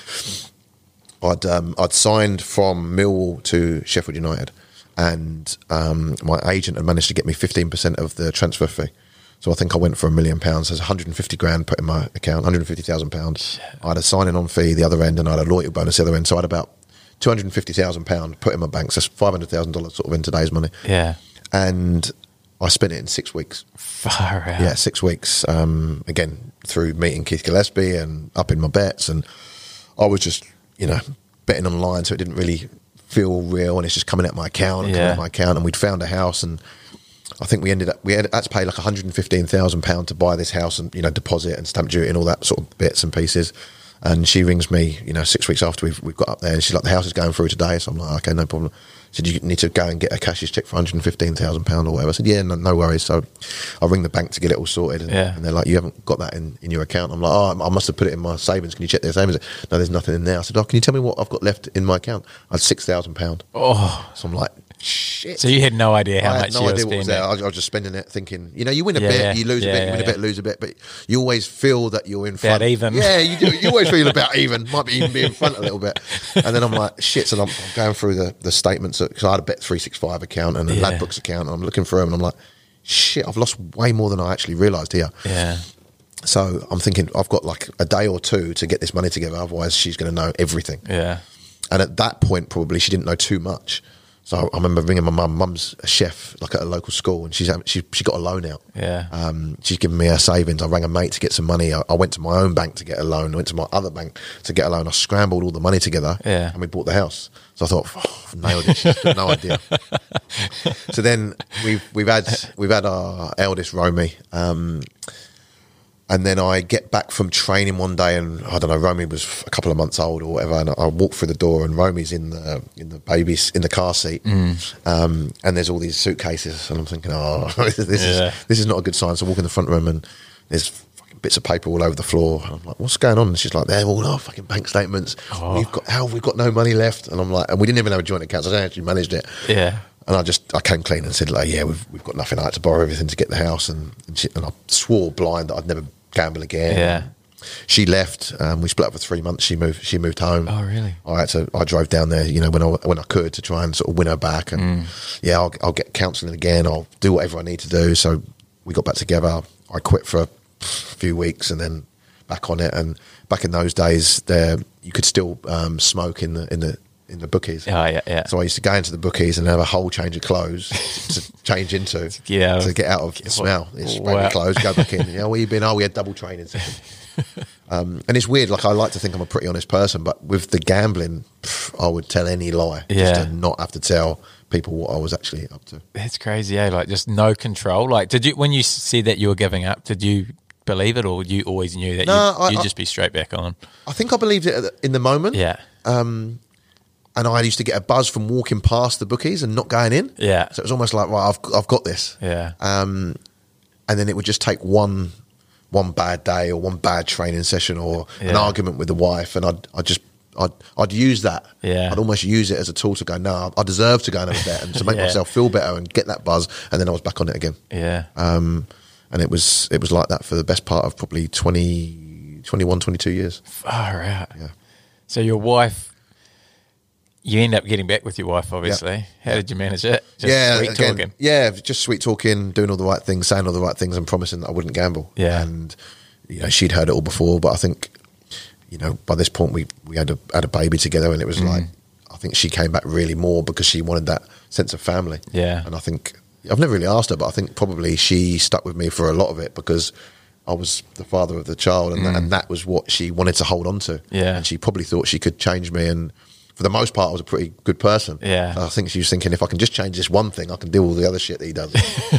I'd um, I'd signed from Millwall to Sheffield United, and um, my agent had managed to get me fifteen percent of the transfer fee. So I think I went for a million pounds. There's one hundred fifty grand put in my account, one hundred fifty thousand pounds. I had a signing on fee the other end, and I had a loyalty bonus the other end. So I had about two hundred fifty thousand pounds put in my bank. So that's five hundred thousand dollars sort of in today's money. Yeah. And I spent it in six weeks. Far out. Yeah, six weeks. Um, again, through meeting Keith Gillespie and upping my bets. And I was just, you know, betting online, so it didn't really feel real. And it's just coming out my account and coming Yeah. out my account. And we'd found a house, and I think we ended up, we had, had to pay like one hundred fifteen thousand pounds to buy this house, and, you know, deposit and stamp duty and all that sort of bits and pieces. And she rings me, you know, six weeks after we've, we've got up there, and she's like, the house is going through today. So I'm like, okay, no problem. She said, you need to go and get a cashier's check for one hundred fifteen thousand pounds or whatever. I said, yeah, no, no worries. So I ring the bank to get it all sorted. And, Yeah. and they're like, you haven't got that in, in your account. I'm like, oh, I must have put it in my savings. Can you check their savings? No, there's nothing in there. I said, oh, can you tell me what I've got left in my account? I had six thousand pounds. Oh. So I'm like, shit. So you had no idea how I had much no you were idea what was spending. there. I was, I was just spending it, thinking, you know, you win a Yeah, bit, yeah. you lose Yeah, a bit, you yeah, win a bit, yeah. lose a bit, but you always feel that you're in front. even. Yeah, you do. You always feel about even. Might be even be in front a little bit. And then I'm like, shit. So I'm, I'm going through the, the statements because I had a Bet three sixty-five account and a Yeah. Ladbrokes account, and I'm looking through them, and I'm like, shit, I've lost way more than I actually realised here. Yeah. So I'm thinking I've got like a day or two to get this money together. Otherwise, she's going to know everything. Yeah. And at that point, probably she didn't know too much. So I remember ringing my mum. Mum's a chef, like at a local school, and she's having- she she got a loan out. Yeah. Um, she's given me her savings. I rang a mate to get some money. I, I went to my own bank to get a loan. I went to my other bank to get a loan. I scrambled all the money together, Yeah. and we bought the house. So I thought, oh, I've nailed it. She's got no idea. So then we've we've had we've had our eldest Romy. Um, And then I get back from training one day, and I don't know, Romy was a couple of months old or whatever, and I walk through the door, and Romy's in the in the baby's in the car seat, Mm. um, and there's all these suitcases, and I'm thinking, oh, this Yeah. is this is not a good sign. So I walk in the front room, and there's fucking bits of paper all over the floor, and I'm like, what's going on? And she's like, they're all our fucking bank statements. Oh. We've got how we've got no money left, and I'm like, and we didn't even have a joint account, so I actually managed it. Yeah. And I just, I came clean and said, like, yeah, we've we've got nothing. I had to borrow everything to get the house, and and, she, and I swore blind that I'd never gamble again. Yeah. She left. Um, we split up for three months. She moved. She moved home. Oh, really? I had to. I drove down there, you know, when I when I could to try and sort of win her back. And Mm. yeah, I'll, I'll get counselling again. I'll do whatever I need to do. So we got back together. I quit for a few weeks and then back on it. And back in those days, there you could still um, smoke in the in the in the bookies. Oh, yeah, yeah. So I used to go into the bookies and have a whole change of clothes to change into get out to of- get out of the smell. It's spray Wow. my clothes, go back in. Yeah, where you been? Oh, we had double training session. Um, and it's weird. Like I like to think I'm a pretty honest person, but with the gambling, pff, I would tell any lie Yeah. just to not have to tell people what I was actually up to. That's crazy, eh? Like just no control. Like, did you when you said that you were giving up? Did you believe it, or you always knew that No, you'd, I- you'd I- just be straight back on? I think I believed it at the- in the moment. Yeah, And I used to get a buzz from walking past the bookies and not going in. Yeah. So it was almost like, right, I've I've got this. yeah, Um, and then it would just take one one bad day or one bad training session or an Yeah. argument with the wife, and I'd I'd just I'd I'd use that. Yeah. I'd almost use it as a tool to go, no, I deserve to go and have a bet and to make Yeah. myself feel better and get that buzz, and then I was back on it again. yeah. Um, and it was it was like that for the best part of probably twenty, twenty-one, twenty-two years. Far out. Yeah. So your wife, you end up getting back with your wife, obviously. How did you manage it? Just yeah, sweet again, talking. yeah, just sweet talking, doing all the right things, saying all the right things, and promising that I wouldn't gamble. Yeah. And you know, she'd heard it all before, but I think, you know, by this point we we had a had a baby together, and it was Mm. like, I think she came back really more because she wanted that sense of family. Yeah. And I think I've never really asked her, but I think probably she stuck with me for a lot of it because I was the father of the child, and, that, and that was what she wanted to hold on to. Mm. Yeah. And she probably thought she could change me, and for the most part, I was a pretty good person. Yeah. I think she was thinking, if I can just change this one thing, I can do all the other shit that he does.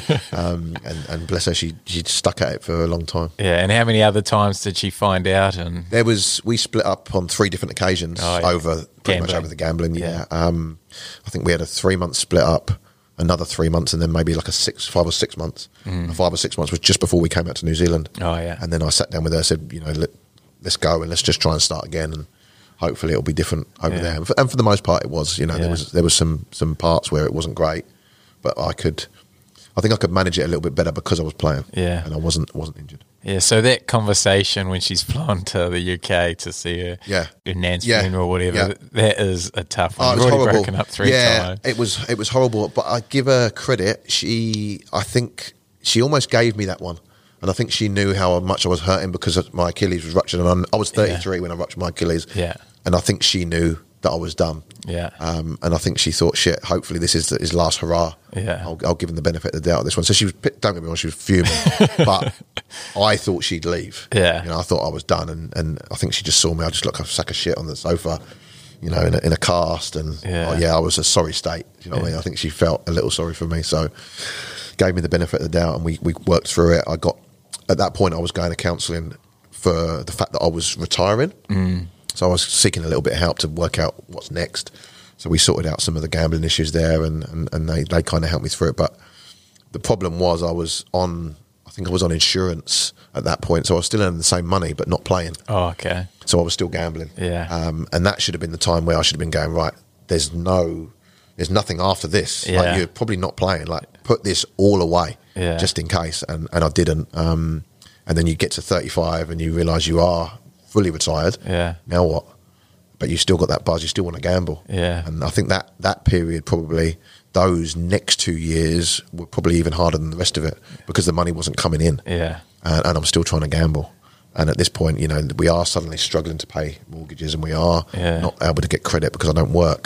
um, and, and bless her, she she stuck at it for a long time. Yeah, and how many other times did she find out? And There was we split up on three different occasions Oh, yeah. over pretty much Gambling. over the gambling. Yeah, Yeah. Um, I think we had a three month split up, another three months, and then maybe like a six, five or six months. Mm. Five or six months was just before we came out to New Zealand. Oh, yeah. And then I sat down with her, said, you know, let, let's go and let's just try and start again, and hopefully it'll be different over Yeah. there. And for, and for the most part, it was. You know, Yeah. there was there was some some parts where it wasn't great, but I could. I think I could manage it a little bit better because I was playing. Yeah. And I wasn't wasn't injured. yeah, so that conversation when she's flown to the U K to see her, Yeah. her nan's Yeah. funeral or whatever, Yeah. that is a tough one. Oh, it You've was already horrible. broken up three yeah, times. it was it was horrible. But I give her credit. She, I think, she almost gave me that one, and I think she knew how much I was hurting because of my Achilles was ruptured, and I'm, I was thirty-three when I ruptured my Achilles. Yeah. and I think she knew that I was done. Yeah. Um, and I think she thought, shit, hopefully this is his last hurrah. Yeah. I'll, I'll give him the benefit of the doubt of this one. So she was, don't get me wrong, she was fuming, but I thought she'd leave. Yeah. You know, I thought I was done. And, and I think she just saw me. I just looked like a sack of shit on the sofa, you know, in a, in a cast. And Yeah. oh, yeah, I was a sorry state. You know what I mean? I think she felt a little sorry for me. So gave me the benefit of the doubt, and we, we worked through it. I got, at that point, I was going to counselling for the fact that I was retiring. Mm. So I was seeking a little bit of help to work out what's next. So we sorted out some of the gambling issues there, and, and, and they, they kind of helped me through it. But the problem was I was on, I think I was on insurance at that point. So I was still earning the same money, but not playing. Oh, okay. So I was still gambling. Yeah. Um, and that should have been the time where I should have been going, right, there's no, there's nothing after this. Yeah. Like, you're probably not playing. Like, put this all away Yeah. just in case. And, and I didn't. Um, and then you get to thirty-five and you realise you are fully retired. Yeah. Now what? But you still got that buzz. You still want to gamble. Yeah. And I think that that period probably, those next two years were probably even harder than the rest of it because the money wasn't coming in. Yeah. And, and I'm still trying to gamble. And at this point, you know, we are suddenly struggling to pay mortgages, and we are Yeah. not able to get credit because I don't work.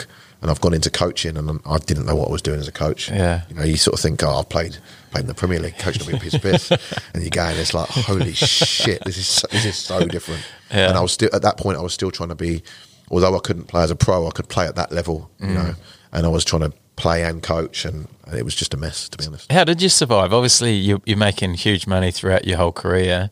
and I've gone into coaching, and I didn't know what I was doing as a coach. Yeah. You know, you sort of think, oh, I've played played in the Premier League, coaching will be a piece of piss, and you go and it's like, holy shit, this is so, this is so different. Yeah. And I was still at that point, I was still trying to be, although I couldn't play as a pro, I could play at that level, you Mm. know, and I was trying to play and coach, and, and it was just a mess, to be honest. How did you survive? Obviously, you, you're making huge money throughout your whole career.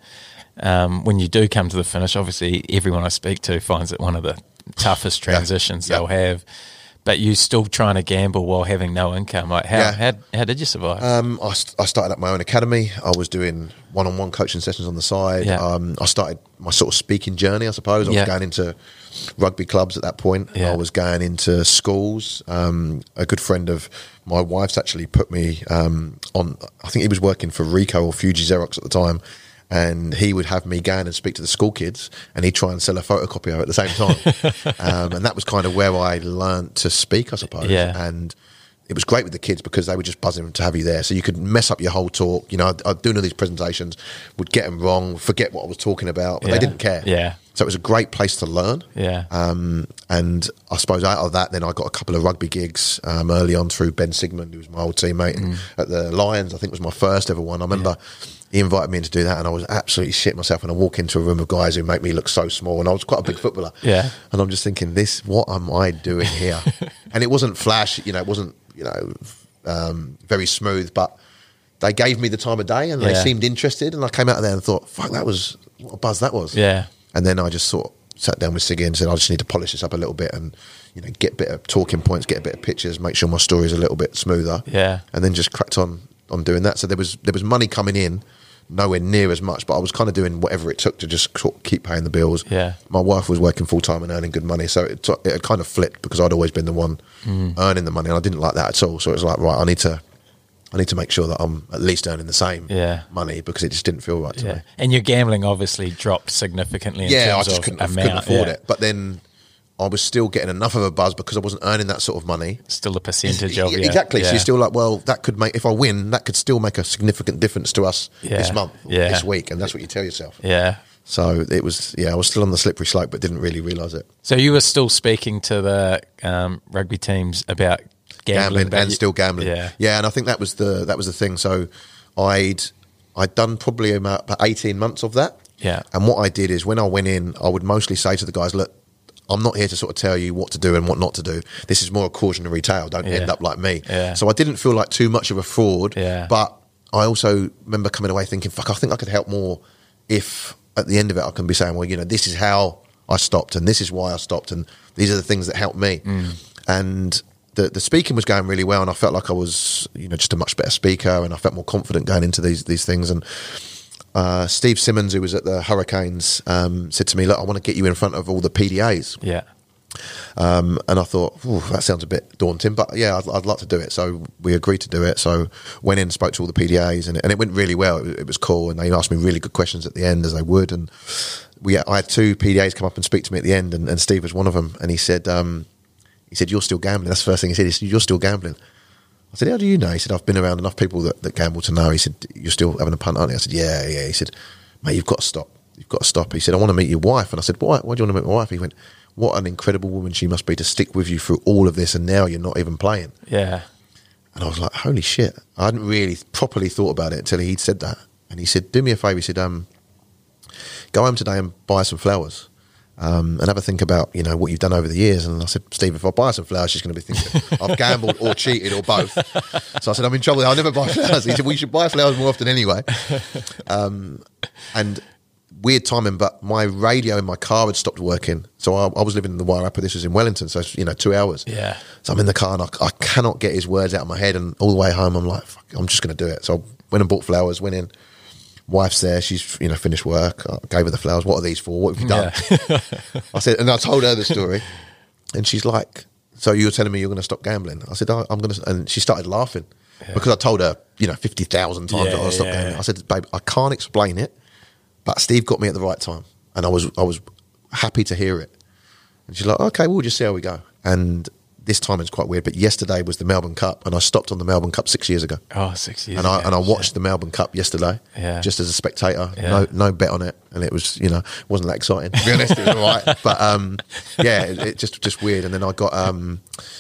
Um, when you do come to the finish, obviously, everyone I speak to finds it one of the toughest transitions Yeah. they'll have. But you still trying to gamble while having no income. Like how Yeah. how, how did you survive? Um, I, st- I started up my own academy. I was doing one-on-one coaching sessions on the side. Yeah. Um, I started my sort of speaking journey, I suppose. I was Yeah. going into rugby clubs at that point. Yeah. I was going into schools. Um, a good friend of my wife's actually put me um, on, I think he was working for Ricoh or Fuji Xerox at the time, and he would have me go in and speak to the school kids, and he'd try and sell a photocopier at the same time. um, and that was kind of where I learnt to speak, I suppose. Yeah. And it was great with the kids because they were just buzzing to have you there. So you could mess up your whole talk. You know, I'd, I'd do all these presentations, would get them wrong, forget what I was talking about, but Yeah. they didn't care. Yeah. So it was a great place to learn. Yeah. Um, and I suppose out of that, then I got a couple of rugby gigs um, early on through Ben Sigmund, who was my old teammate Mm. at the Lions. I think was my first ever one. I remember he invited me in to do that, and I was absolutely shit myself. And I walk into a room of guys who make me look so small, and I was quite a big footballer. Yeah. And I'm just thinking, this, what am I doing here? And it wasn't flash, you know, it wasn't, you know, um, very smooth, but they gave me the time of day, and they Yeah. seemed interested. And I came out of there and thought, fuck, that was what a buzz that was. Yeah. And then I just sort of sat down with Siggy and said, I just need to polish this up a little bit and, you know, get a bit of talking points, get a bit of pictures, make sure my story's a little bit smoother. Yeah. And then just cracked on on doing that. So there was there was money coming in, nowhere near as much, but I was kind of doing whatever it took to just sort of keep paying the bills. Yeah. My wife was working full time and earning good money, so it, it had kind of flipped because I'd always been the one Mm. earning the money, and I didn't like that at all. So it was like, right, I need to I need to make sure that I'm at least earning the same Yeah. money, because it just didn't feel right to Yeah. me. And your gambling obviously dropped significantly in Yeah, I terms just of couldn't, I amount. couldn't afford yeah. it. But then I was still getting enough of a buzz because I wasn't earning that sort of money. Still a percentage Yeah, of your, exactly. Yeah. So you're still like, well, that could make, if I win, that could still make a significant difference to us Yeah. this month, or Yeah. this week, and that's what you tell yourself. Yeah. So it was, yeah, I was still on the slippery slope, but didn't really realise it. So you were still speaking to the um, rugby teams about gambling, Gambling but and you- still gambling. Yeah. yeah, and I think that was the that was the thing. So I'd I'd done probably about eighteen months of that. Yeah. And what I did is when I went in, I would mostly say to the guys, look, I'm not here to sort of tell you what to do and what not to do. This is more a cautionary tale. Don't Yeah. end up like me. Yeah. So I didn't feel like too much of a fraud. Yeah. But I also remember coming away thinking, fuck, I think I could help more if at the end of it I can be saying, well, you know, this is how I stopped and this is why I stopped and these are the things that helped me. Mm. And the the speaking was going really well, and I felt like I was, you know, just a much better speaker, and I felt more confident going into these these things. And uh, Steve Simmons, who was at the Hurricanes, um, said to me, look, I want to get you in front of all the P D As. Yeah. Um, and I thought, ooh, that sounds a bit daunting, but yeah, I'd, I'd like to do it. So we agreed to do it. So went in, spoke to all the P D As, and it, and it went really well. It, it was cool, and they asked me really good questions at the end, as they would. And we, I had two P D As come up and speak to me at the end, and, and Steve was one of them. And he said, um, he said, you're still gambling. That's the first thing he said. He said, you're still gambling. I said, how do you know? He said, I've been around enough people that, that gamble to know. He said, you're still having a punt, aren't you? I said, yeah, yeah. He said, mate, you've got to stop. You've got to stop. He said, I want to meet your wife. And I said, why? Why do you want to meet my wife? He went, what an incredible woman she must be to stick with you through all of this, and now you're not even playing. Yeah. And I was like, holy shit. I hadn't really properly thought about it until he'd said that. And he said, do me a favour. He said, um, go home today and buy some flowers. Um, and have a think about, you know, what you've done over the years. And I said, Steve, if I buy some flowers, she's going to be thinking I've gambled or cheated or both. So I said, I'm in trouble. I'll never buy flowers. He said, well, you should buy flowers more often anyway. Um, and weird timing, but my radio in my car had stopped working. So I, I was living in the Wairarapa. This was in Wellington. So, it's, you know, two hours. Yeah. So I'm in the car and I, I cannot get his words out of my head. And all the way home, I'm like, fuck, I'm just going to do it. So I went and bought flowers, went in. Wife's there, she's, you know, finished work. I gave her the flowers. What are these for? What have you done? Yeah. I said, and I told her the story, and she's like, so you're telling me you're going to stop gambling? I said, I, I'm going to, and she started laughing Yeah. because I told her, you know, fifty thousand times Yeah, that I was stop yeah, gambling. yeah. I said, babe, I can't explain it, but Steve got me at the right time, and I was, I was happy to hear it. And she's like, okay, we'll just see how we go. And this time it's quite weird, but yesterday was the Melbourne Cup, and I stopped on the Melbourne Cup six years ago. Oh, six years And I ago. and I watched the Melbourne Cup yesterday, Yeah. just as a spectator. Yeah. No no bet on it, and it was, you know, wasn't that exciting. To be honest, it was all right, but um, yeah, it, it just just weird. And then I got um,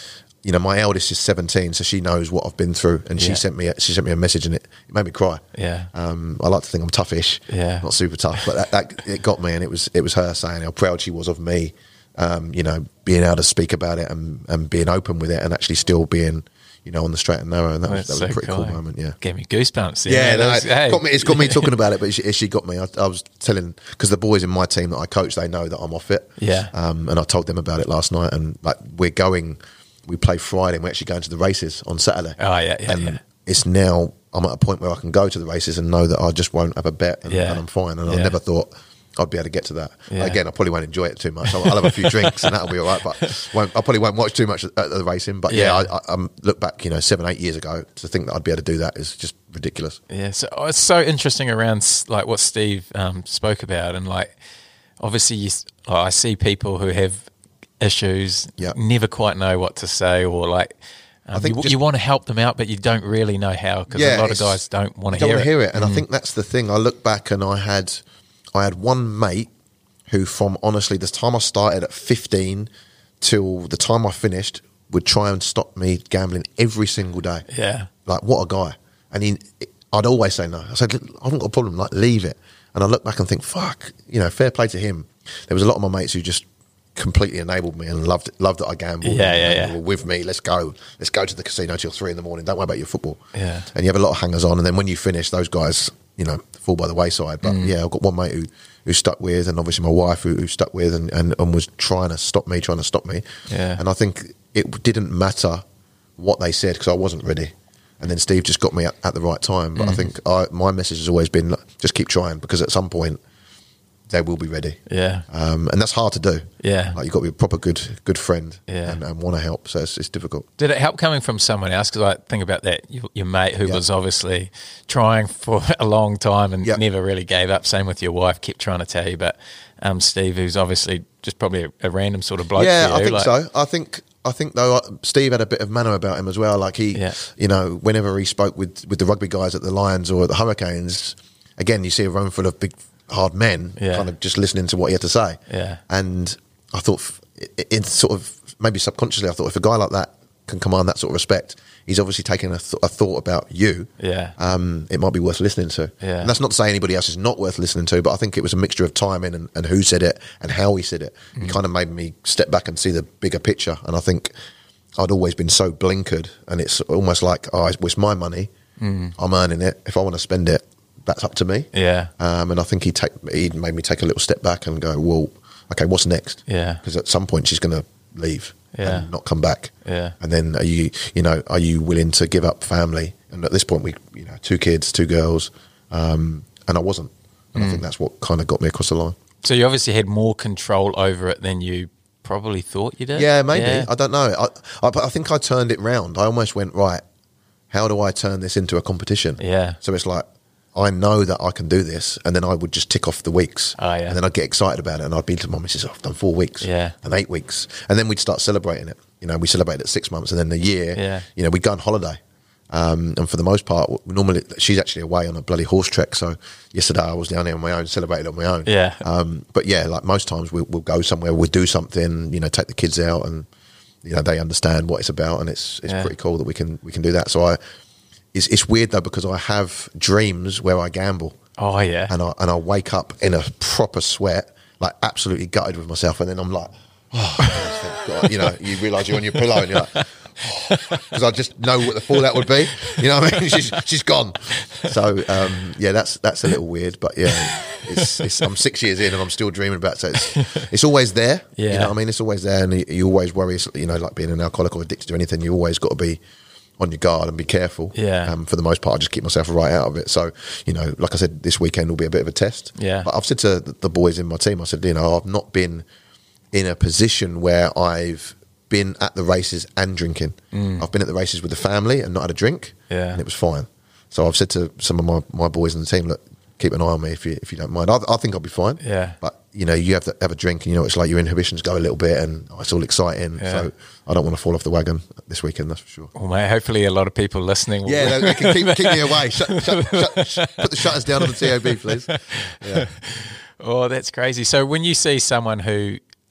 you know, my eldest is seventeen, so she knows what I've been through, and Yeah. she sent me a, she sent me a message, and it, it made me cry. Yeah. Um, I like to think I'm toughish, Yeah. not super tough, but that, that it got me, and it was it was her saying how proud she was of me, um, you know, being able to speak about it and, and being open with it, and actually still being, you know, on the straight and narrow, and that, was, That's that was so a pretty cool cool. moment. Yeah. Gave me goosebumps. Yeah, no, That's- it hey. got me, it's got me talking about it, but she, she got me. I, I was telling, because the boys in my team that I coach, they know that I'm off it. Yeah. Um, and I told them about it last night, and like we're going, we play Friday, and we're actually going to the races on Saturday. Oh, yeah, yeah, And yeah. it's now, I'm at a point where I can go to the races and know that I just won't have a bet, and, Yeah. and I'm fine. And Yeah. I never thought I'd be able to get to that. Yeah. Again, I probably won't enjoy it too much. I'll, I'll have a few drinks and that'll be all right, but won't, I probably won't watch too much at the racing. But yeah, Yeah. I, I um, look back, you know, seven, eight years ago, to think that I'd be able to do that is just ridiculous. Yeah, so oh, it's so interesting around s- like what Steve um, spoke about, and like obviously you, s- oh, I see people who have issues, Yeah. never quite know what to say, or like um, I think you, just- you want to help them out, but you don't really know how, because a lot of it's- guys don't want to don't hear, wanna it. hear it. And Mm. I think that's the thing. I look back and I had, I had one mate who, from honestly the time I started at fifteen till the time I finished, would try and stop me gambling every single day. Yeah, Like, what a guy. And he, I'd always say no. I said, I haven't got a problem, like, leave it. And I look back and think, fuck, you know, fair play to him. There was a lot of my mates who just completely enabled me and loved loved that I gambled. Yeah, yeah, and yeah. they were with me, let's go. Let's go to the casino till three in the morning. Don't worry about your football. Yeah. And you have a lot of hangers on. And then when you finish, those guys, you know, fall by the wayside. But Mm. yeah, I've got one mate who, who stuck with, and obviously my wife who, who stuck with and, and, and was trying to stop me, trying to stop me. Yeah. And I think it didn't matter what they said because I wasn't ready. And then Steve just got me at, at the right time. But I think I, my message has always been, like, just keep trying, because at some point they will be ready. yeah, Um, and that's hard to do. Yeah. Like, you've got to be a proper good good friend Yeah. and, and want to help. So it's, it's difficult. Did it help coming from someone else? Because I think about that, your, your mate who Yeah. was obviously trying for a long time and Yeah. never really gave up. Same with your wife, kept trying to tell you. But um, Steve, who's obviously just probably a, a random sort of bloke. Yeah, for you, I think like- so. I think I think though, Steve had a bit of manner about him as well. Like he, Yeah. you know, whenever he spoke with, with the rugby guys at the Lions or at the Hurricanes, again, you see a room full of big, hard men, Yeah. kind of just listening to what he had to say. Yeah. And I thought, f- it, it's sort of maybe subconsciously, I thought if a guy like that can command that sort of respect, he's obviously taken a, th- a thought about you. Yeah. Um, it might be worth listening to. Yeah. And that's not to say anybody else is not worth listening to, but I think it was a mixture of timing and, and who said it and how he said it. Mm. It kind of made me step back and see the bigger picture. And I think I'd always been so blinkered, and it's almost like, oh, it's my money. Mm. I'm earning it. If I want to spend it, that's up to me. Yeah. Um, and I think he take he made me take a little step back and go, well, okay, what's next? Yeah. Because at some point she's going to leave Yeah. and not come back. Yeah. And then are you, you know, are you willing to give up family? And at this point, we, you know, two kids, two girls, um, and I wasn't. And I think that's what kind of got me across the line. So you obviously had more control over it than you probably thought you did. Yeah, maybe. Yeah. I don't know. I, I, I think I turned it round. I almost went, right, how do I turn this into a competition? Yeah. So it's like, I know that I can do this, and then I would just tick off the weeks. Oh, yeah. And then I'd get excited about it, and I'd be to my missus, oh, I've done four weeks. Yeah. And eight weeks. And then we'd start celebrating it. You know, we celebrated it six months, and then a year, Yeah. you know, we'd go on holiday. Um, and for the most part, normally she's actually away on a bloody horse trek. So yesterday I was down there on my own, celebrated on my own. Yeah. Um, but yeah, like most times we'll, we'll go somewhere, we'll do something, you know, take the kids out, and you know they understand what it's about, and it's it's Yeah. pretty cool that we can we can do that. So I, it's it's weird though, because I have dreams where I gamble, Oh, yeah. and I and I wake up in a proper sweat, like absolutely gutted with myself, and then I'm like, oh, thank God. You know, you realise you're on your pillow, and you're like, because I just know what the fallout would be. You know what I mean? She's she's gone. So um, yeah, that's that's a little weird, but yeah, it's, it's I'm six years in and I'm still dreaming about it. So it's, it's always there. Yeah. You know what I mean? It's always there, and you, you always worry. You know, like being an alcoholic or addicted to anything, you always got to be on your guard and be careful. Yeah. Um, for the most part, I just keep myself right out of it. So you know, like I said, this weekend will be a bit of a test. Yeah. But I've said to the boys in my team, I said, you know, I've not been in a position where I've been at the races and drinking. I've been at the races with the family and not had a drink, Yeah. and it was fine. So I've said to some of my, my boys in the team, look, keep an eye on me if you if you don't mind. I, I think I'll be fine. Yeah. But you know, you have to have a drink, and you know, it's like your inhibitions go a little bit, and oh, it's all exciting. Yeah. So I don't want to fall off the wagon this weekend. That's for sure. Well, mate, hopefully a lot of people listening will Yeah, they, they can keep, keep me away. Shut, shut, shut, shut, put the shutters down on the T O B, please. Yeah. Oh, that's crazy. So when you see someone who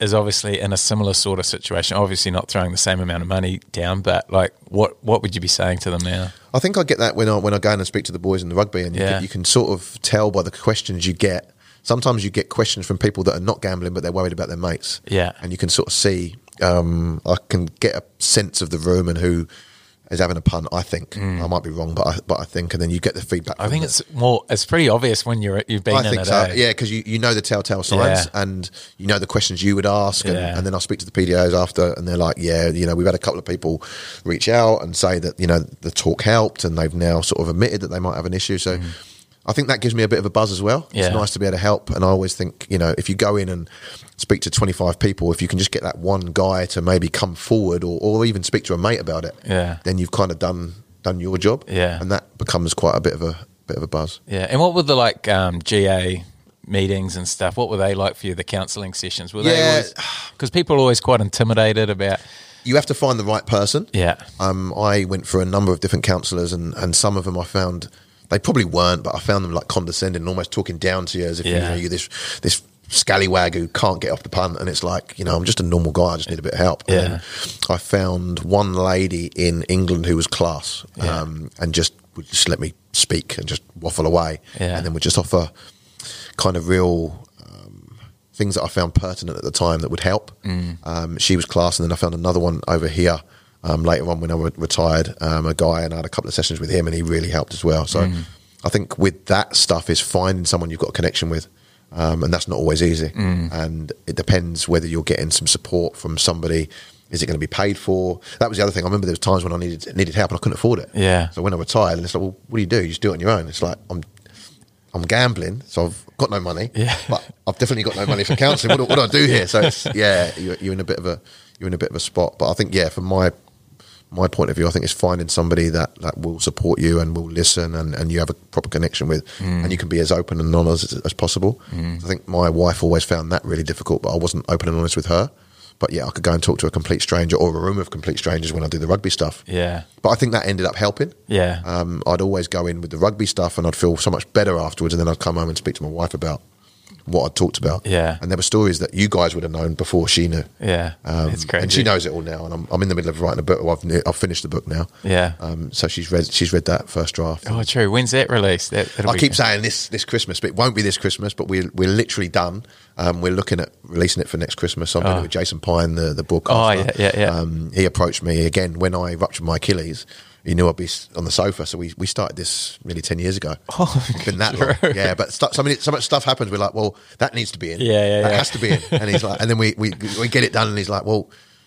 is obviously in a similar sort of situation, obviously not throwing the same amount of money down, but like what what would you be saying to them now? I think I get that when I when I go in and speak to the boys in the rugby, and you, Yeah. can, you can sort of tell by the questions you get. Sometimes you get questions from people that are not gambling, but they're worried about their mates. Yeah. And you can sort of see, um, I can get a sense of the room and who is having a punt, I think. I might be wrong, but I, but I think, and then you get the feedback. I from think it. it's more, it's pretty obvious when you're, you've been I in think it. so, eh? yeah, because you, you know the telltale signs, Yeah. and you know the questions you would ask, and, Yeah. and then I speak to the P D Os after, and they're like, yeah, you know, we've had a couple of people reach out and say that, you know, the talk helped, and they've now sort of admitted that they might have an issue. So I think that gives me a bit of a buzz as well. Yeah. It's nice to be able to help, and I always think, you know, if you go in and speak to twenty-five people, if you can just get that one guy to maybe come forward, or, or even speak to a mate about it, Yeah. then you've kind of done done your job, Yeah. and that becomes quite a bit of a bit of a buzz. Yeah. And what were the like um, G A meetings and stuff? What were they like for you, the counselling sessions? Were they Yeah. always, because people are always quite intimidated about, You have to find the right person. yeah. Um, I went through a number of different counsellors, and, and some of them I found they probably weren't, but I found them like condescending, and almost talking down to you as if you Yeah. know, you're this this scallywag who can't get off the punt, and it's like, you know, I'm just a normal guy. I just need a bit of help. And Yeah. then I found one lady in England who was class, Yeah. um, and just would just let me speak and just waffle away, Yeah. and then would just offer kind of real um, things that I found pertinent at the time that would help. Mm. Um, she was class, and then I found another one over here. Um, later on when I re- retired, um, a guy, and I had a couple of sessions with him, and he really helped as well. So Mm. I think with that stuff is finding someone you've got a connection with, um, and that's not always easy. Mm. And it depends whether you're getting some support from somebody. Is it going to be paid for? That was the other thing. I remember there was times when I needed needed help and I couldn't afford it. Yeah. So when I retired, and it's like, well, what do you do? You just do it on your own. It's like, I'm I'm gambling, so I've got no money. Yeah. But I've definitely got no money for counselling. What, do- what do I do here? So it's, yeah, you're, you're in a bit of a you're in a bit of a spot. But I think, yeah, from my my point of view, I think it's finding somebody that, that will support you and will listen, and, and you have a proper connection with, and you can be as open and honest as, as possible. I think my wife always found that really difficult, but I wasn't open and honest with her. But yeah, I could go and talk to a complete stranger or a room of complete strangers when I do the rugby stuff. Yeah. But I think that ended up helping. Yeah. Um, I'd always go in with the rugby stuff, and I'd feel so much better afterwards, and then I'd come home and speak to my wife about what I'd talked about. Yeah. And there were stories that you guys would have known before she knew. Yeah. Um, It's crazy. And she knows it all now, and I'm, I'm in the middle of writing a book. Well, I've, ne- I've finished the book now. Yeah. Um, so she's read she's read that first draft. Oh, true. When's that released? That, that'll I be keep good. saying this this Christmas, but it won't be this Christmas. But we're we're literally done. Um, we're looking at releasing it for next Christmas. So I'm doing Oh. it with Jason Pine, the the Oh, broadcaster. yeah, yeah, yeah. Um, he approached me again when I ruptured my Achilles. He knew I'd be s- on the sofa, so we, we started this nearly ten years ago. Oh, It's been that long, yeah. But st- so many so much stuff happens. We're like, well, that needs to be in. Yeah, yeah, that yeah. has to be in. And he's like, and then we, we we get it done, and he's like, well,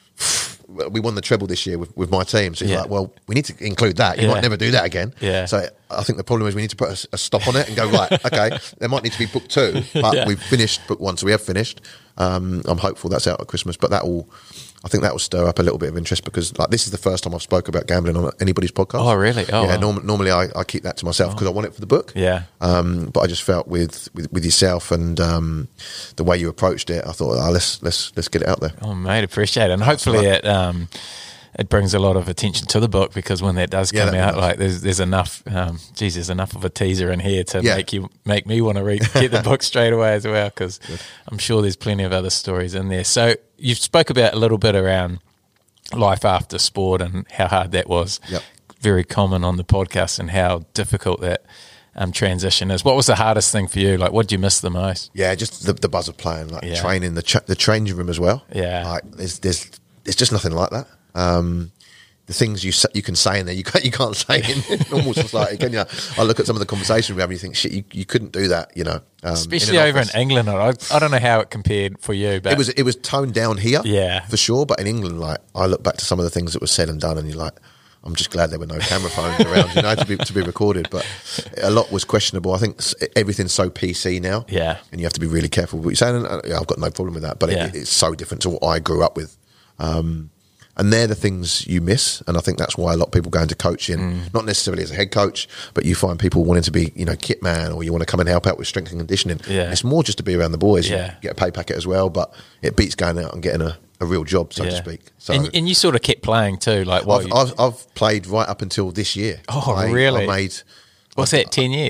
we won the treble this year with, with my team. So he's Yeah. like, well, we need to include that. You Yeah. might never do that again. Yeah. So I think the problem is we need to put a, a stop on it and go, right, okay, there might need to be book two, but Yeah. we've finished book one, so we have finished. Um, I'm hopeful that's out at Christmas, but that will, I think that will stir up a little bit of interest, because like this is the first time I've spoke about gambling on anybody's podcast. Oh, really? Oh, yeah. wow. Norm- normally I, I keep that to myself because I want it for the book. Yeah. Um, but I just felt with, with, with yourself and um, the way you approached it, I thought, oh, let's let's let's get it out there. Oh, mate, appreciate it. And hopefully right. it um, it brings a lot of attention to the book, because when that does Yeah, come that'd be out, nice. like there's there's enough, um, geez, there's enough of a teaser in here to Yeah. make you make me want to read get the book straight away as well, because I'm sure there's plenty of other stories in there. So you spoke about a little bit around life after sport and how hard that was. Yep. Very common on the podcast, and how difficult that um, transition is. What was the hardest thing for you? Like, what did you miss the most? Yeah, just the, the buzz of playing, like Yeah. training, the ch- the changing room as well. Yeah. like there's there's there's just nothing like that. Um, the things you sa- you can say in there, you can't you can't say in normal society, can you? I look at some of the conversations we have, and you think, shit, you, you couldn't do that, you know. Um, Especially in an over office. in England. I, I don't know how it compared for you, but It was it was toned down here, Yeah. for sure. But in England, like I look back to some of the things that were said and done, and you're like, I'm just glad there were no camera phones around, you know, to be to be recorded. But a lot was questionable. I think s- everything's so P C now, Yeah. and you have to be really careful with what you're saying. And, uh, yeah, I've got no problem with that, but Yeah. it, it's so different to what I grew up with. Um, and they're the things you miss, and I think that's why a lot of people go into coaching, Mm. not necessarily as a head coach, but you find people wanting to be, you know, kit man, or you want to come and help out with strength and conditioning. Yeah. It's more just to be around the boys. Yeah. You get a pay packet as well, but it beats going out and getting a, a real job, so to Yeah. speak. So and, and you sort of kept playing too, like what? I've, you- I've, I've played right up until this year. Oh, I, really? I made what's that? Ten years?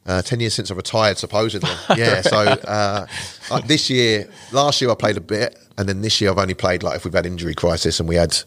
Uh, ten years since I retired, supposedly. Yeah, so uh, like this year, last year I played a bit, and then this year I've only played, like, if we've had injury crisis, and we had,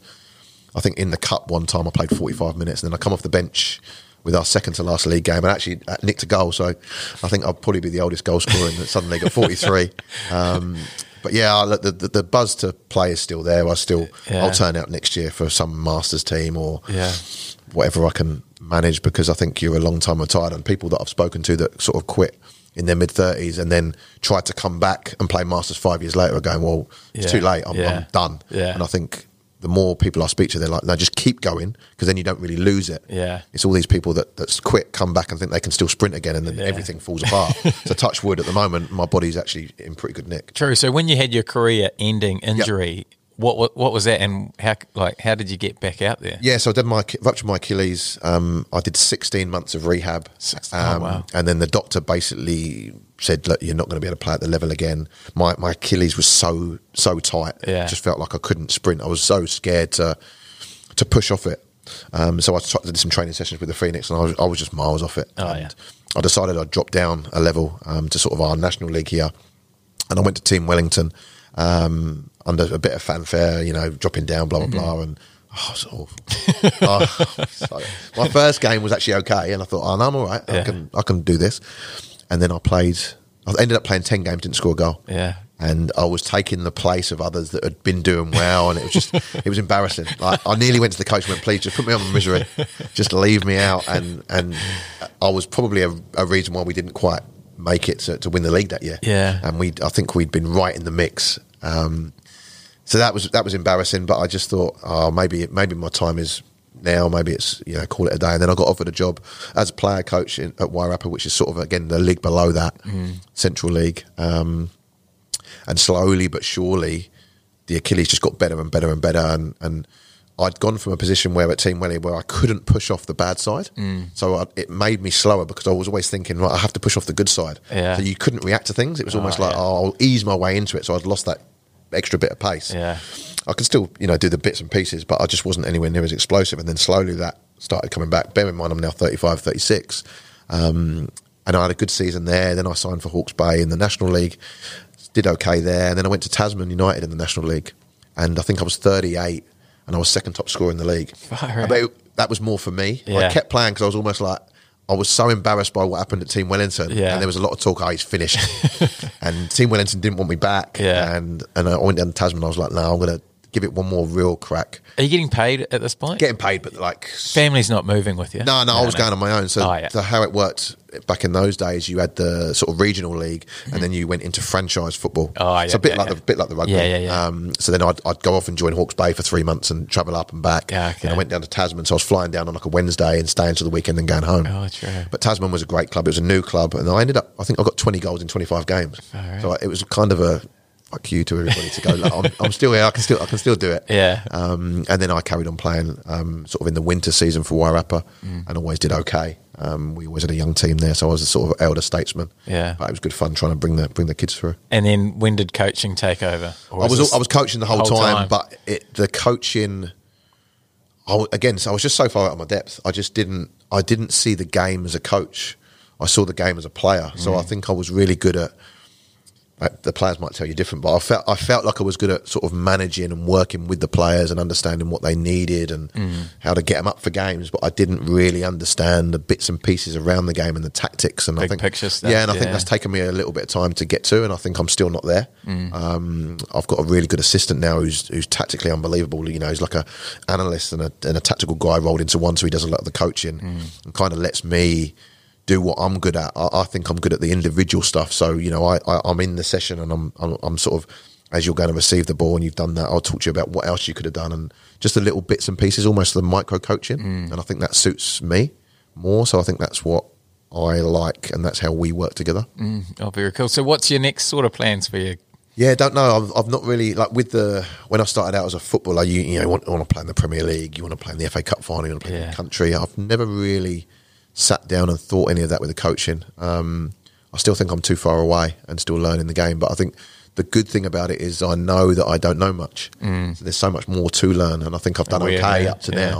I think in the cup one time I played forty-five minutes, and then I come off the bench with our second to last league game, and actually uh, nicked a goal, so I think I'll probably be the oldest goal scorer in the Southern League at forty-three. Um, but yeah, I, the, the the buzz to play is still there. I still, Yeah. I'll turn out next year for some Masters team or Yeah. whatever I can manage, because I think you're a long time retired, and people that I've spoken to that sort of quit in their mid thirties and then tried to come back and play Masters five years later are going, well, it's Yeah. too late, I'm, Yeah. I'm done. Yeah. And I think the more people I speak to, they're like, no, just keep going, because then you don't really lose it. Yeah. It's all these people that, that quit, come back and think they can still sprint again, and then Yeah. everything falls apart. So touch wood, at the moment, my body's actually in pretty good nick. True. So when you had your career-ending injury, what, what what was that, and how like how did you get back out there? Yeah, so I did my ruptured my Achilles. Um, I did sixteen months of rehab, sixteen um, oh, wow. and then the doctor basically said, "Look, you're not going to be able to play at the level again." My my Achilles was so so tight, Yeah. it just felt like I couldn't sprint. I was so scared to to push off it. Um, so I tried, did some training sessions with the Phoenix, and I was, I was just miles off it. Oh, and yeah. I decided I'd drop down a level um, to sort of our national league here, and I went to Team Wellington um, under a bit of fanfare, you know, dropping down, blah blah Mm-hmm. blah, and oh, it's awful. oh, so, my first game was actually okay, and I thought, oh, no, I'm all right. Yeah. I can I can do this. And then I played. I ended up playing ten games, didn't score a goal. Yeah. And I was taking the place of others that had been doing well, and it was just, it was embarrassing. Like, I nearly went to the coach and went, please, just put me on my misery, just leave me out. And and I was probably a, a reason why we didn't quite make it to, to win the league that year. Yeah. And we, I think we'd been right in the mix. Um, so that was that was embarrassing. But I just thought, oh, maybe maybe my time is now. Maybe it's, you know, call it a day. And then I got offered a job as a player coach in, at Wairarapa, which is sort of, again, the league below that, Mm. Central League. Um, And slowly but surely, the Achilles just got better and better and better. And, and I'd gone from a position where at Team Welly where I couldn't push off the bad side. Mm. So I, it made me slower, because I was always thinking, right, I have to push off the good side. Yeah. So you couldn't react to things. It was almost Oh, like, yeah. oh, I'll ease my way into it. So I'd lost that extra bit of pace. Yeah. I could still, you know, do the bits and pieces, but I just wasn't anywhere near as explosive. And then slowly that started coming back. Bear in mind, I'm now thirty-five, thirty-six. Um, and I had a good season there. Then I signed for Hawke's Bay in the National League. Did okay there. And then I went to Tasman United in the National League. And I think I was thirty-eight, and I was second top scorer in the league. Far out. But it- that was more for me. Yeah. I kept playing because I was almost like, I was so embarrassed by what happened at Team Wellington. Yeah. And there was a lot of talk, oh, he's finished. And Team Wellington didn't want me back. Yeah. And, and I went down to Tasman. I was like, no, I'm going to give it one more real crack. Are you getting paid at this point? Getting paid, but like... Family's not moving with you? No, no, I was going on my own. So, Oh, yeah. so how it worked back in those days, you had the sort of regional league, and then you went into franchise football. Oh, yeah, so a bit yeah, like yeah. the bit like the rugby. Yeah, yeah, yeah. Um, so then I'd, I'd go off and join Hawke's Bay for three months and travel up and back. Yeah, okay. And I went down to Tasman, so I was flying down on like a Wednesday and staying till the weekend and going home. Oh, true. But Tasman was a great club. It was a new club, and I ended up. I think I got twenty goals in twenty-five games. right. So it was kind of a fuck you to everybody to go. Like, I'm, I'm still here. I can still I can still do it. Yeah. Um, and then I carried on playing um, sort of in the winter season for Wairarapa, Mm. and always did okay. Um, we always had a young team there, so I was a sort of elder statesman. Yeah. But it was good fun trying to bring the bring the kids through. And then when did coaching take over? Or I was this I was coaching the whole, whole time, time? but it, the coaching, I, w- again, so I was just so far out of my depth. I just didn't I didn't see the game as a coach. I saw the game as a player. So Mm. I think I was really good at. Like, the players might tell you different, but I felt I felt like I was good at sort of managing and working with the players and understanding what they needed and Mm. how to get them up for games. But I didn't really understand the bits and pieces around the game and the tactics. And I Big think, picture stuff, yeah, and I think yeah. that's taken me a little bit of time to get to, and I think I'm still not there. Mm. Um, I've got a really good assistant now who's who's tactically unbelievable. You know, he's like a analyst and a, and a tactical guy rolled into one, so he does a lot of the coaching Mm. and kind of lets me do what I'm good at. I, I think I'm good at the individual stuff. So, you know, I, I, I'm in the session and I'm, I'm I'm sort of, as you're going to receive the ball and you've done that, I'll talk to you about what else you could have done and just the little bits and pieces, almost the micro coaching. Mm. And I think that suits me more. So I think that's what I like, and that's how we work together. Mm. Oh, very cool. So what's your next sort of plans for you? Yeah, don't know. I've, I've not really, like with the, when I started out as a footballer, you, you know, you want, want to play in the Premier League, you want to play in the F A Cup final, you want to play in Yeah. the country. I've never really sat down and thought any of that with the coaching. Um, I still think I'm too far away and still learning the game. But I think the good thing about it is I know that I don't know much. Mm. So there's so much more to learn, and I think I've done We- okay yeah, up to yeah. now.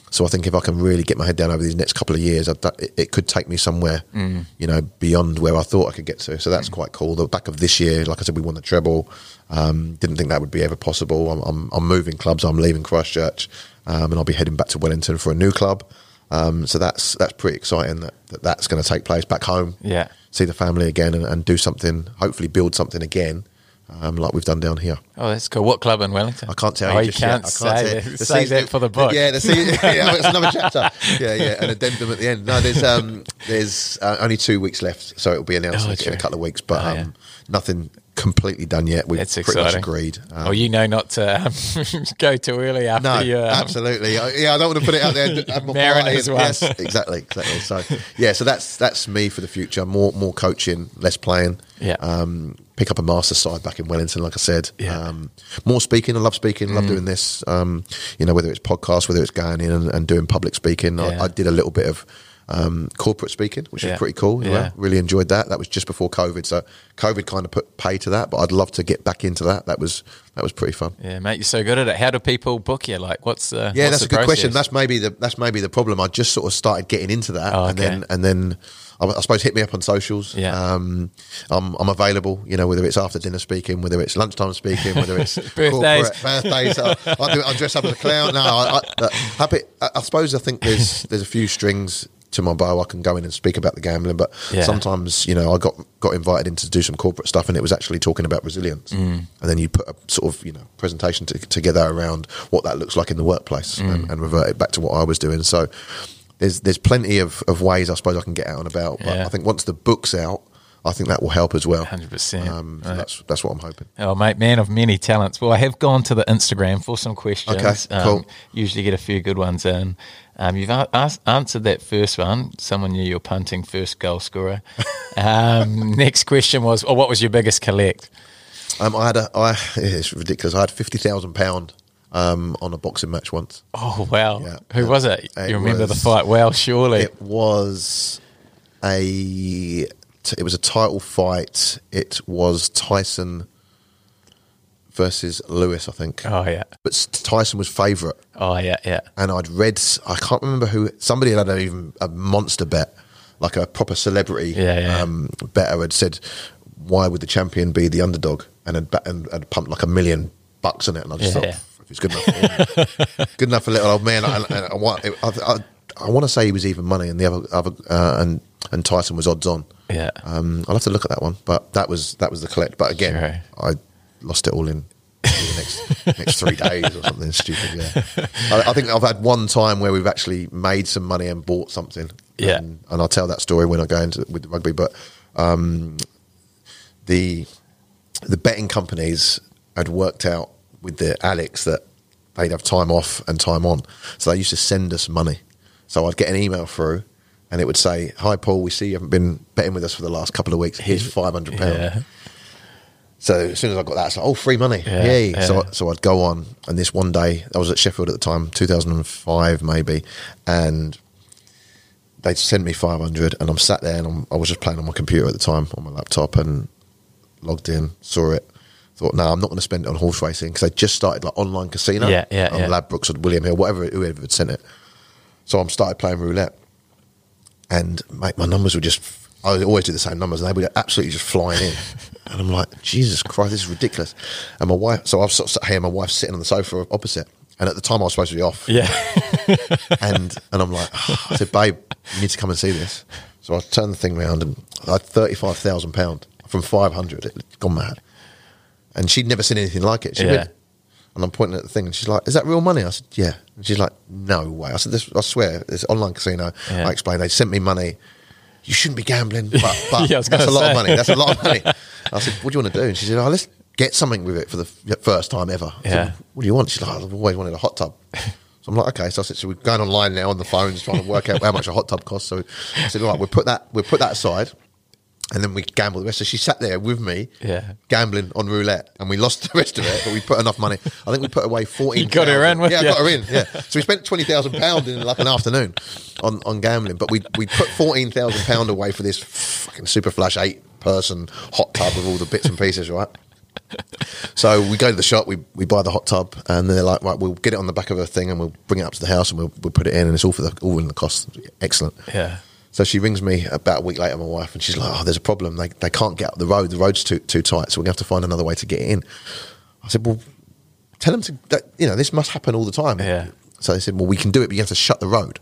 So I think if I can really get my head down over these next couple of years, I've done, it, it could take me somewhere, mm. you know, beyond where I thought I could get to. So that's mm. quite cool. The back of this year, like I said, we won the treble. Um, didn't think that would be ever possible. I'm, I'm, I'm moving clubs. I'm leaving Christchurch, um, and I'll be heading back to Wellington for a new club. Um, so that's that's pretty exciting that, that that's going to take place back home. Yeah, see the family again and, and do something. Hopefully, build something again. Um, like we've done down here. Oh, that's cool. What club in Wellington? I can't tell oh, you. you just can't yet. say, I can't it. say, it. The say season, that for the book. Yeah, the season, yeah, it's another chapter. Yeah, yeah, an addendum at the end. No, there's um, there's uh, only two weeks left, so it'll be announced Oh, in, true. in a couple of weeks. But Oh, um, yeah. nothing completely done yet. We've That's pretty much exciting. agreed. Um, Oh, you know not to um, go too early after no, you. Um, absolutely. I, yeah, I don't want to put it out there. Have my Mariners party. one. Yes, exactly, exactly. So yeah, so that's that's me for the future. More more coaching, less playing. Yeah. Um, pick up a master side back in Wellington, like I said. Yeah. Um, more speaking. I love speaking. I love doing this. Um, you know, whether it's podcasts, whether it's going in and, and doing public speaking. Yeah. I, I did a little bit of um, corporate speaking, which Yeah. was pretty cool. Yeah. Yeah. Really enjoyed that. That was just before COVID, so COVID kind of put pay to that. But I'd love to get back into that. That was that was pretty fun. Yeah, mate, you're so good at it. How do people book you? Like, what's the Yeah, what's that's the a good process? question. That's maybe the that's maybe the problem. I just sort of started getting into that, Oh, and okay. then and then I, I suppose hit me up on socials. Yeah. um, I'm I'm available. You know, whether it's after dinner speaking, whether it's lunchtime speaking, whether it's Birthdays. corporate birthdays. I, I do. I dress up as a clown. No, I, I, uh, happy. I, I suppose I think there's there's a few strings to my bow. I can go in and speak about the gambling, but Yeah. sometimes, you know, I got got invited in to do some corporate stuff, and it was actually talking about resilience. Mm. And then you put a sort of, you know, presentation to, together around what that looks like in the workplace, Mm. and, and revert it back to what I was doing. So there's there's plenty of, of ways I suppose I can get out and about. But Yeah. I think once the book's out, I think that will help as well. one hundred percent. Um, so Right. that's that's what I'm hoping. Oh, mate, man of many talents. Well, I have gone to the Instagram for some questions. Okay, cool. Um, usually get a few good ones in. Um, you've a- asked, answered that first one. Someone knew you're punting first goal scorer. Um, next question was, oh, what was your biggest collect? Um, I had a, I, it's ridiculous. I had fifty thousand pound um, on a boxing match once. Oh, wow. Yeah. Who was it? It You remember the was- fight well, surely. It was a it was a title fight. It was Tyson versus Lewis, I think. Oh, yeah. But s- Tyson was favourite, Oh, yeah, yeah. and I'd read. I can't remember who. Somebody had had even a monster bet, like a proper celebrity Yeah, yeah. Um, bettor had said, "Why would the champion be the underdog?" and had, bet- and had pumped like a million bucks on it, and I just Yeah, thought, yeah. if it's good enough, for him, good enough for little old man. And, and I want. I, I, I want to say he was even money, and the other, other uh, and and Tyson was odds on. Yeah. Um, I'll have to look at that one, but that was that was the collect. But again, Sure. I lost it all in the next next three days or something stupid. Yeah, I, I think I've had one time where we've actually made some money and bought something. Yeah. and, and I'll tell that story when I go into with the rugby. But um, the the betting companies had worked out with the Alex that they'd have time off and time on, so they used to send us money. So I'd get an email through, and it would say, "Hi Paul, we see you haven't been betting with us for the last couple of weeks. Here's five hundred pounds." Yeah. So as soon as I got that, it's like, oh, free money. Yeah, Yay. yeah. So, so I'd go on, and this one day, I was at Sheffield at the time, two thousand five maybe, and they'd sent me five hundred, and I'm sat there, and I'm, I was just playing on my computer at the time, on my laptop, and logged in, saw it, thought, no, I'm not going to spend it on horse racing, because they just started like online casino. Yeah, yeah, on yeah. Ladbrokes or William Hill, whatever, whoever had sent it. So I started playing roulette, and mate, my numbers were just, I would always do the same numbers, and they were absolutely just flying in. And I'm like, Jesus Christ, this is ridiculous. And my wife, so I was sort of sat here, my wife's sitting on the sofa opposite. And at the time I was supposed to be off. Yeah. And and I'm like, oh, I said, babe, you need to come and see this. So I turned the thing around, and I had thirty-five thousand pounds from five hundred. It had gone mad. And she'd never seen anything like it. She Yeah. went, and I'm pointing at the thing, and she's like, is that real money? I said, yeah. And she's like, no way. I said, this, I swear, it's online casino. Yeah. I explained, they sent me money. You shouldn't be gambling, but, but Yeah, I was that's a gonna lot say. of money. That's a lot of money. I said, what do you want to do? And she said, oh, let's get something with it for the f- first time ever. I Yeah. said, what do you want? She's like, I've always wanted a hot tub. So I'm like, okay. So I said, so we're going online now on the phones trying to work out how much a hot tub costs. So I said, all right, we'll put that, we'll put that aside, and then we gamble the rest. So she sat there with me, Yeah. gambling on roulette, and we lost the rest of it, but we put enough money. I think we put away fourteen. You got her in with yeah, I you. got her in. Yeah, so we spent twenty thousand pound in like an afternoon on, on gambling, but we we put fourteen thousand pound away for this fucking super flash eight person hot tub with all the bits and pieces, right? So we go to the shop, we, we buy the hot tub, and they're like, right, we'll get it on the back of a thing, and we'll bring it up to the house, and we'll we'll put it in, and it's all for the all in the cost. Excellent. Yeah. So she rings me about a week later, my wife, and she's like, "Oh, there's a problem. They they can't get up the road. The road's too too tight, so we're gonna have to find another way to get it in." I said, "Well, tell them to. That, you know, this must happen all the time." Yeah. So they said, "Well, we can do it, but you have to shut the road."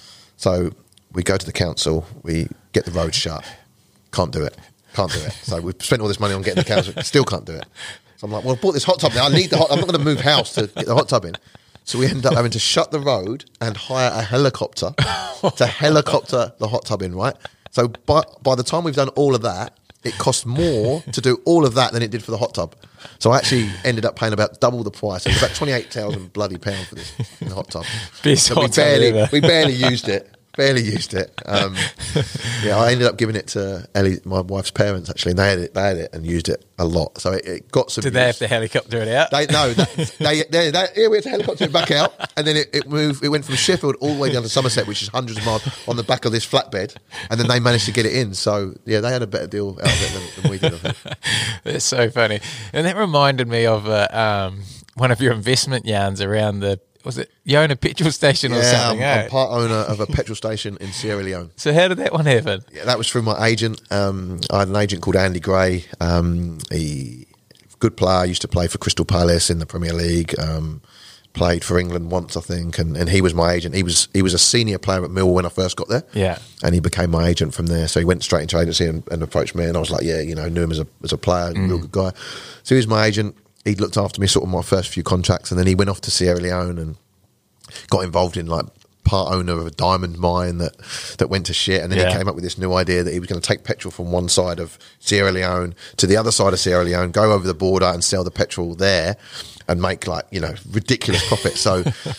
So we go to the council, we get the road shut. Can't do it. Can't do it. So we've spent all this money on getting the council, still can't do it. So I'm like, well, I bought this hot tub now. I need the hot. I'm not going to move house to get the hot tub in. So we end up having to shut the road and hire a helicopter to helicopter the hot tub in, right? So by, by the time we've done all of that, it costs more to do all of that than it did for the hot tub. So I actually ended up paying about double the price. It was about twenty-eight thousand bloody pounds for this in the hot tub. Best So hot we tub barely, ever. we barely used it. Barely used it. Um, yeah, I ended up giving it to Ellie, my wife's parents, actually, and they had it, they had it and used it a lot. So it, it got some Did they have use. to helicopter it out? They no, that, they, they, they yeah, we had to helicopter it back out, and then it, it moved. It went from Sheffield all the way down to Somerset, which is hundreds of miles on the back of this flatbed, and then they managed to get it in. So yeah, they had a better deal out of it than, than we did. I think. That's so funny. And that reminded me of uh, um, one of your investment yarns around the, was it, you own a petrol station or Yeah, something, I'm, eh? I'm part owner of a petrol station in Sierra Leone. So how did that one happen? Yeah, that was through my agent. Um, I had an agent called Andy Gray. Um, he good player, used to play for Crystal Palace in the Premier League. Um, played for England once, I think, and, and he was my agent. He was he was a senior player at Millwall when I first got there. Yeah. And he became my agent from there. So he went straight into agency and, and approached me, and I was like, yeah, you know, knew him as a as a player, Mm. real good guy. So he was my agent. He looked after me sort of my first few contracts, and then he went off to Sierra Leone and got involved in like part owner of a diamond mine that that went to shit, and then Yeah. he came up with this new idea that he was going to take petrol from one side of Sierra Leone to the other side of Sierra Leone, go over the border and sell the petrol there and make like, you know, ridiculous profit. So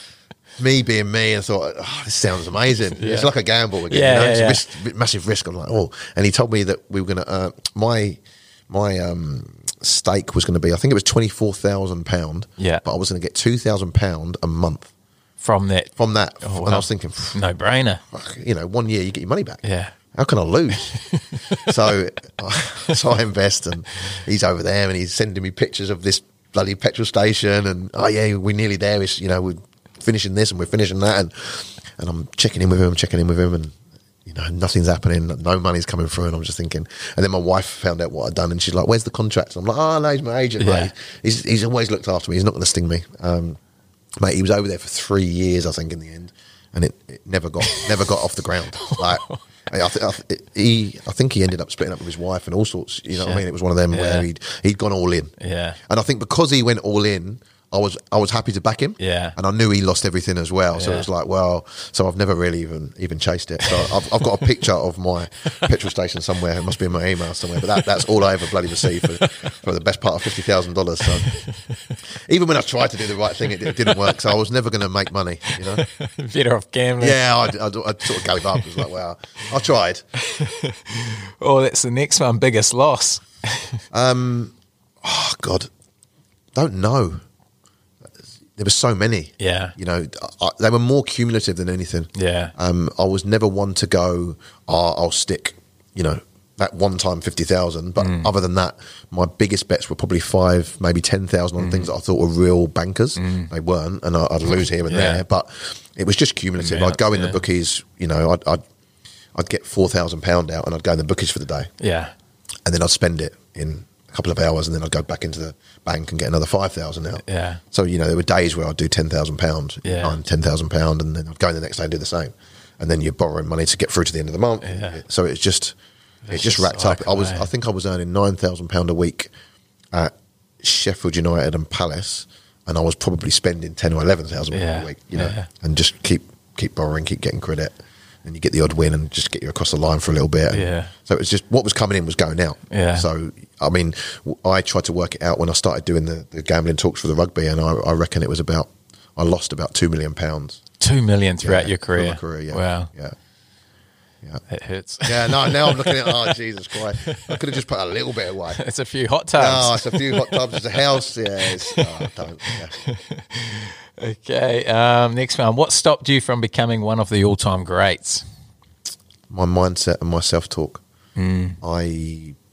me being me, and thought, oh, this sounds amazing. Yeah. It's like a gamble again. Yeah, you know? yeah, It's yeah. a risk, massive risk. I'm like, oh, and he told me that we were going to uh, my my um stake was going to be, I think it was twenty-four thousand pound, Yeah. but I was going to get two thousand pound a month From that, from that. Oh, And wow. I was thinking, pff, no brainer. you know, one year you get your money back. Yeah. How can I lose? so, so I invest, and he's over there, and he's sending me pictures of this bloody petrol station, and oh yeah, we're nearly there. It's, you know, we're finishing this and we're finishing that, and and I'm checking in with him, checking in with him, and you know, nothing's happening, no money's coming through, and I'm just thinking. And then my wife found out what I'd done, and she's like, "Where's the contract?" And I'm like, "Oh no, he's my agent, Yeah. mate. He's he's always looked after me. He's not going to sting me." Um, mate, he was over there for three years, I think, in the end, and it, it never got never got off the ground. Like, I, I, th- I, th- he, I think he ended up splitting up with his wife and all sorts. You know what I Shit. mean? It was one of them Yeah. where he'd he'd gone all in. Yeah. And I think because he went all in, I was I was happy to back him. Yeah. And I knew he lost everything as well. So Yeah. it was like, well, so I've never really even even chased it. So I've, I've got a picture of my petrol station somewhere. It must be in my email somewhere. But that, that's all I ever bloody received for, for the best part of fifty thousand dollars. So even when I tried to do the right thing, it, it didn't work. So I was never going to make money, you know? Better off gambling. Yeah, I, I, I sort of gave up. It was like, wow, I tried. Oh, that's the next one. Biggest loss. Oh, God, don't know. There were so many. Yeah. You know, I, they were more cumulative than anything. Yeah. Um, I was never one to go, oh, I'll stick, you know, that one time fifty thousand. But Mm. other than that, my biggest bets were probably five, maybe ten thousand on Mm. things that I thought were real bankers. They weren't, and I, I'd lose here and Yeah. there. But it was just cumulative. Yeah, I'd go in yeah. the bookies, you know, I'd, I'd, I'd get four thousand pound out, and I'd go in the bookies for the day. Yeah. And then I'd spend it in a couple of hours, and then I'd go back into the bank and get another five thousand out. Yeah. So, you know, there were days where I'd do ten thousand pounds, Yeah. nine, ten thousand pounds, and then I'd go in the next day and do the same. And then you're borrowing money to get through to the end of the month. Yeah. So it's just, it It's just just racked up. cycle, I was, eh? I think I was earning nine thousand pounds a week at Sheffield United and Palace, and I was probably spending ten or eleven thousand pounds Yeah. a week, you know, Yeah. and just keep, keep borrowing, keep getting credit. And you get the odd win and just get you across the line for a little bit. And Yeah. So it was just what was coming in was going out. Yeah. So, I mean, w- I tried to work it out when I started doing the, the gambling talks for the rugby, and I, I reckon it was about, I lost about two million pounds. Two million throughout Yeah, your through career. my career, yeah. Wow. Yeah. Yeah. That hurts. Yeah, no, now I'm looking at, oh, Jesus Christ. I could have just put a little bit away. It's a few hot tubs. No, it's a few hot tubs, it's a house. Yeah, it's, oh, don't. Yeah. Okay. Um, next one. What stopped you from becoming one of the all-time greats? My mindset and my self-talk. I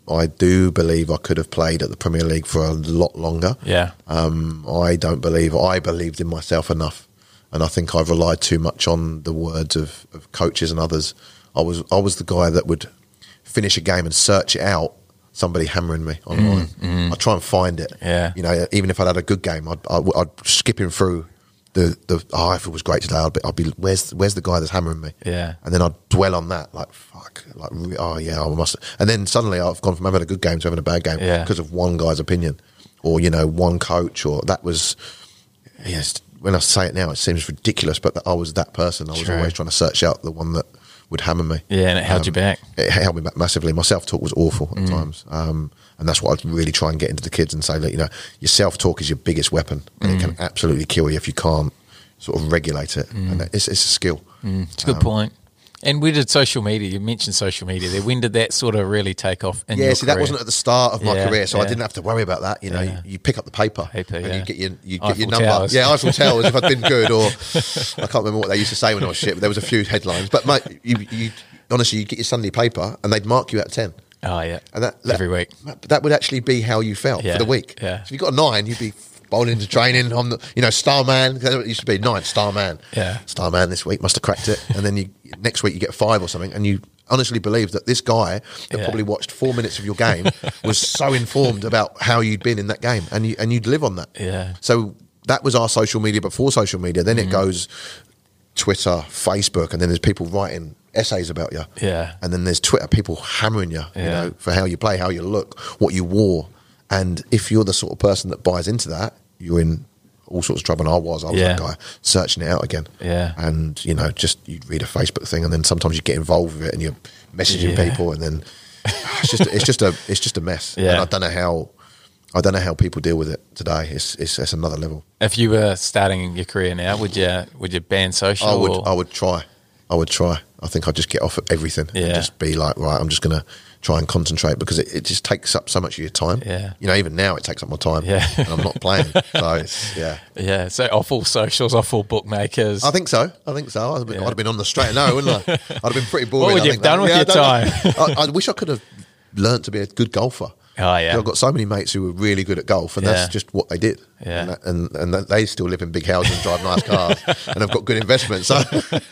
I do believe I could have played at the Premier League for a lot longer. Yeah. Um, I don't believe I believed in myself enough, and I think I've relied too much on the words of, of coaches and others. I was I was the guy that would finish a game and search it out. Somebody hammering me online. Mm, mm. I'd try and find it. Yeah. You know, even if I'd had a good game, I'd, I'd, I'd skipping through the, the oh, if it was great today, I'd be, I'd be where's where's the guy that's hammering me? Yeah. And then I'd dwell on that, like fuck, like oh yeah, I must. And then suddenly I've gone from having a good game to having a bad game Yeah. because of one guy's opinion, or you know, one coach, or that was. Yes, when I say it now, it seems ridiculous, but that I was that person. I was True. always trying to search out the one that would hammer me. Yeah, and it held Um, you back. It held me back massively. My self-talk was awful Mm. at times. Um, and that's what I'd really try and get into the kids and say, look, you know, your self-talk is your biggest weapon. And Mm. it can absolutely kill you if you can't sort of regulate it. And it's, it's a skill. It's a good point. And we did social media. You mentioned social media there. When did that sort of really take off in Yeah, your see, career? that wasn't at the start of my Yeah, career, so I yeah. didn't have to worry about that. You know, Yeah. you, you pick up the paper, Paper, and yeah. you get your you get Eiffel your number. Towers. Yeah, Eiffel Towers if I'd been good, or I can't remember what they used to say when I was shit. But there was a few headlines. But mate, you, you honestly, you get your Sunday paper, and they'd mark you out of ten. Oh, yeah. And that, that Every week. that, that would actually be how you felt Yeah, for the week. yeah. So if you got a nine, you'd be bowling into training. I'm the, you know, star man. It used to be nine, star man. Yeah. Star man this week must have cracked it. And then you next week you get five or something, and you honestly believe that this guy that Yeah. probably watched four minutes of your game was so informed about how you'd been in that game, and you and you'd live on that. Yeah. So that was our social media before social media. Then it goes Twitter, Facebook, and then there's people writing essays about you. Yeah. And then there's Twitter, people hammering you, you Yeah. know, for how you play, how you look, what you wore. And if you're the sort of person that buys into that, you're in all sorts of trouble. And I was, I was Yeah. that guy searching it out again. Yeah. And, you know, just you'd read a Facebook thing, and then sometimes you get involved with it and you're messaging Yeah. people, and then it's just it's just a it's just a mess. Yeah. And I don't know how I don't know how people deal with it today. It's it's, it's another level. If you were starting your career now, would you would you ban social? I would or- I would try. I would try. I think I'd just get off at everything Yeah. and just be like, right, I'm just going to try and concentrate, because it, it just takes up so much of your time. Yeah. You know, even now it takes up my time. Yeah. And I'm not playing. So, it's, yeah. Yeah, so off all socials, off all bookmakers. I think so. I think so. I'd have been, Yeah. I'd have been on the straight and narrow, wouldn't I? I'd have been pretty boring. What would I you think, have done with Yeah, I your don't know. I, I wish I could have learnt to be a good golfer. Oh, yeah. I've got so many mates who were really good at golf, and Yeah. that's just what they did. Yeah. And, that, and and that they still live in big houses and drive nice cars, and have got good investments. So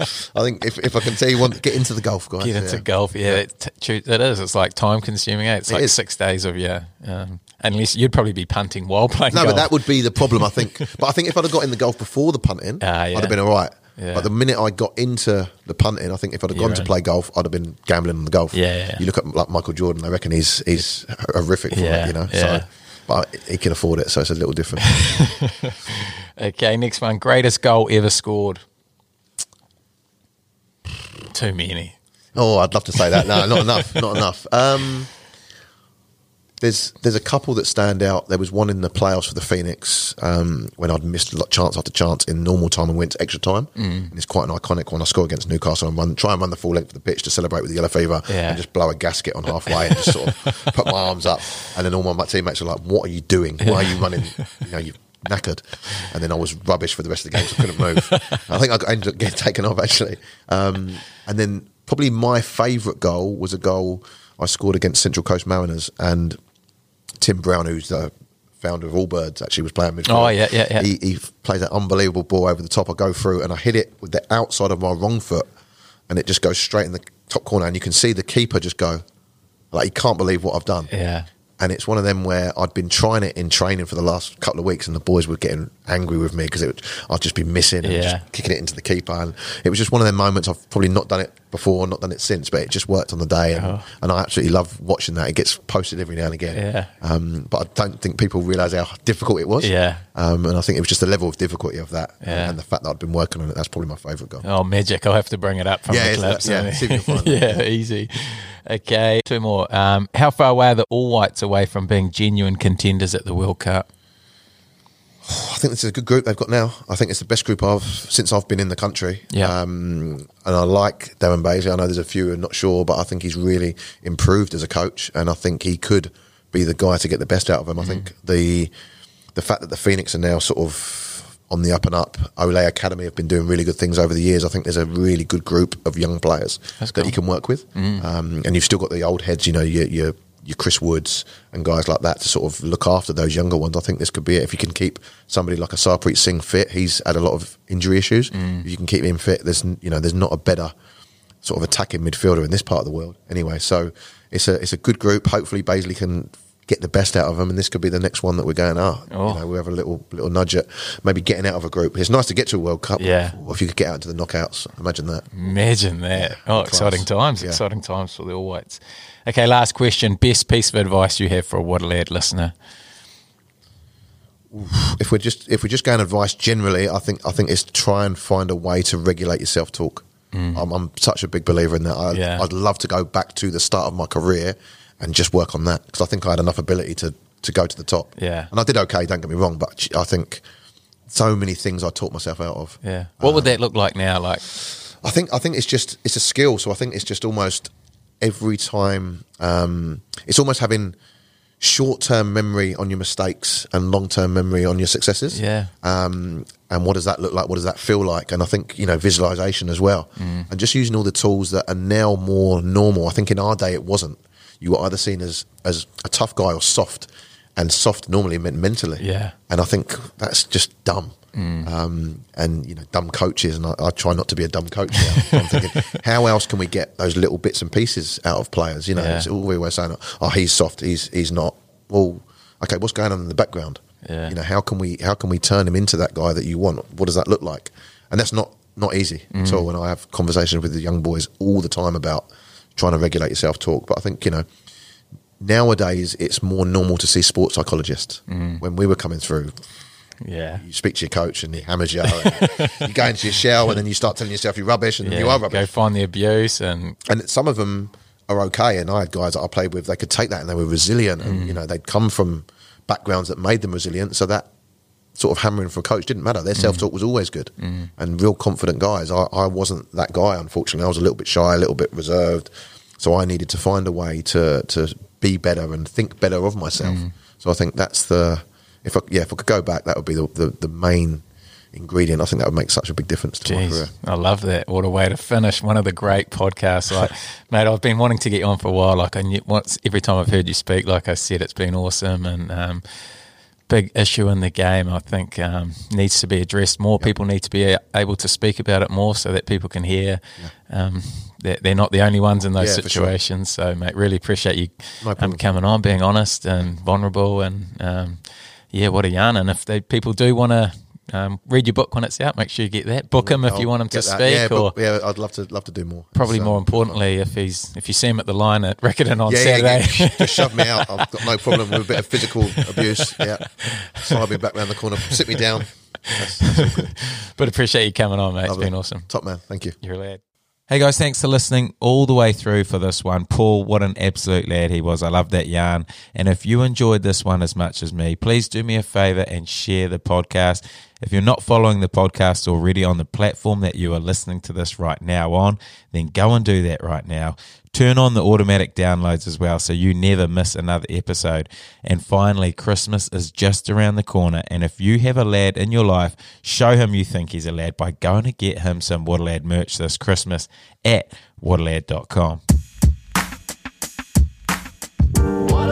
I think if, if I can tell you one, get into the golf, guys. Get into yeah. golf, yeah, It, t- true- it is. It's like time consuming. Eh? It's It like is. six days of yeah. Um, unless you'd probably be punting while playing. No, golf. but that would be the problem, I think. But I think if I'd have got in the golf before the punting, Ah, yeah. I'd have been all right. Yeah. But the minute I got into the punting, I think if I'd have You're gone to right. play golf, I'd have been gambling on the golf. Yeah, yeah, yeah. You look at like Michael Jordan, I reckon he's he's horrific for Yeah, it, you know. yeah. So, but he can afford it, so it's a little different. Okay, next one. Greatest goal ever scored? Too many. Oh, I'd love to say that. No, not enough. Not enough. Um, there's there's a couple that stand out. There was one in the playoffs for the Phoenix um, when I'd missed a lot, chance after chance in normal time and went to extra time. Mm. And it's quite an iconic one. I score against Newcastle and run, try and run the full length of the pitch to celebrate with the yellow fever, Yeah. and just blow a gasket on halfway and just sort of put my arms up. And then all my, my teammates were like, "What are you doing? Why are you running? You know, you." knackered, and then I was rubbish for the rest of the game, so I couldn't move. I think I got- ended up getting taken off actually. Um, and then probably my favourite goal was a goal I scored against Central Coast Mariners, and Tim Brown, who's the founder of Allbirds, actually was playing midfield. Oh, yeah, yeah, yeah. He, he plays that unbelievable ball over the top. I go through and I hit it with the outside of my wrong foot, and it just goes straight in the top corner, and you can see the keeper just go, like, he can't believe what I've done. Yeah. And it's one of them where I'd been trying it in training for the last couple of weeks, and the boys were getting angry with me because I'd just be missing and Yeah. just kicking it into the keeper. And it was just one of them moments. I've probably not done it before, not done it since, but it just worked on the day. And, Oh. and I absolutely love watching that. It gets posted every now and again. Yeah. Um, but I don't think people realise how difficult it was. Yeah. Um, and I think it was just the level of difficulty of that. Yeah. And the fact that I'd been working on it, that's probably my favourite goal. Oh, magic. I'll have to bring it up from Yeah, the it's clips. that- yeah, see if you can find it. Yeah, easy. Okay, two more. Um, how far away are the All Whites away from being genuine contenders at the World Cup? I think this is a good group they've got now. I think it's the best group I've since I've been in the country. Yeah. Um, and I like Darren Bazley. I know there's a few who are not sure, but I think he's really improved as a coach, and I think he could be the guy to get the best out of him. I think the the fact that the Phoenix are now sort of on the up and up, Olay Academy have been doing really good things over the years. I think there's a really good group of young players That's that cool. he can work with. Um, and you've still got the old heads, you know, your, your your Chris Woods and guys like that to sort of look after those younger ones. I think this could be it. If you can keep somebody like a Sarpreet Singh fit, he's had a lot of injury issues. Mm. If you can keep him fit, there's you know there's not a better sort of attacking midfielder in this part of the world anyway. So it's a it's a good group. Hopefully Baisley can get the best out of them, and this could be the next one that we're going, oh, oh. you know, we have a little little nudge at maybe getting out of a group. It's nice to get to a World Cup. Yeah. Or if you could get out into the knockouts, imagine that. Imagine that. Yeah, oh, class. Exciting times, yeah. exciting times for the All Whites. Okay, last question. Best piece of advice you have for a Waterlad listener? If we're just if we're just going advice generally, I think I think it's try and find a way to regulate your self-talk. Mm. I'm, I'm such a big believer in that. I, yeah. I'd love to go back to the start of my career and just work on that, because I think I had enough ability to, to go to the top. Yeah. And I did okay, don't get me wrong, but I think so many things I taught myself out of. Yeah. What um, would that look like now? Like, I think I think it's just it's a skill. So I think it's just almost every time um, it's almost having short-term memory on your mistakes and long-term memory on your successes. Yeah. Um, and what does that look like? What does that feel like? And I think, you know, visualization as well. Mm. And just using all the tools that are now more normal. I think in our day it wasn't. You were either seen as, as a tough guy or soft, and soft normally meant mentally. Yeah. And I think that's just dumb. Mm. Um, and, you know, dumb coaches, and I, I try not to be a dumb coach now. I'm thinking, how else can we get those little bits and pieces out of players? You know, yeah. It's all we were saying, oh, he's soft, he's he's not. Well, okay, what's going on in the background? Yeah. You know, how can we how can we turn him into that guy that you want? What does that look like? And that's not, not easy mm. at all. And I have conversations with the young boys all the time about trying to regulate your self-talk. But I think, you know, nowadays it's more normal to see sports psychologists. Mm. When we were coming through, yeah, you speak to your coach and he hammers you. And you go into your shell and then you start telling yourself you're rubbish, and yeah, you are rubbish. Go find the abuse, and and some of them are okay. And I had guys that I played with, they could take that and they were resilient, and mm. you know, they'd come from backgrounds that made them resilient. So that sort of hammering for a coach didn't matter. Their self-talk was always good, mm. and real confident guys. I, I wasn't that guy, unfortunately. I was a little bit shy, a little bit reserved. So I needed to find a way to to be better and think better of myself. Mm. So I think that's the if I, yeah if I could go back, that would be the, the, the main ingredient. I think that would make such a big difference to Jeez, my career. I love that. What a way to finish one of the great podcasts. Like, mate, I've been wanting to get you on for a while. Like, I knew, once every time I've heard you speak, like I said, it's been awesome, and um, big issue in the game. I think um, needs to be addressed more. Yep. People need to be able to speak about it more so that people can hear. Yeah. Um, they're, they're not the only ones in those yeah, situations. Sure. So, mate, really appreciate you no um, coming on, being honest and vulnerable, and um, yeah, what a yarn. And if they people do want to um, read your book when it's out, make sure you get that. Book him if I'll you want him to that. speak. Yeah, or book, yeah, I'd love to love to do more. Probably so, more importantly, if he's if you see him at the line at Riccarton on yeah, Saturday, yeah, just shove me out. I've got no problem with a bit of physical abuse. Yeah, slide me back round the corner, sit me down. That's, that's all good. But appreciate you coming on, mate. Lovely. It's been awesome. Top man, thank you. You're a lad. Hey guys, thanks for listening all the way through for this one. Paul, what an absolute lad he was. I love that yarn. And if you enjoyed this one as much as me, please do me a favor and share the podcast. If you're not following the podcast already on the platform that you are listening to this right now on, then go and do that right now. Turn on the automatic downloads as well so you never miss another episode. And finally, Christmas is just around the corner, and if you have a lad in your life, show him you think he's a lad by going to get him some Waterlad merch this Christmas at waterlad dot com. What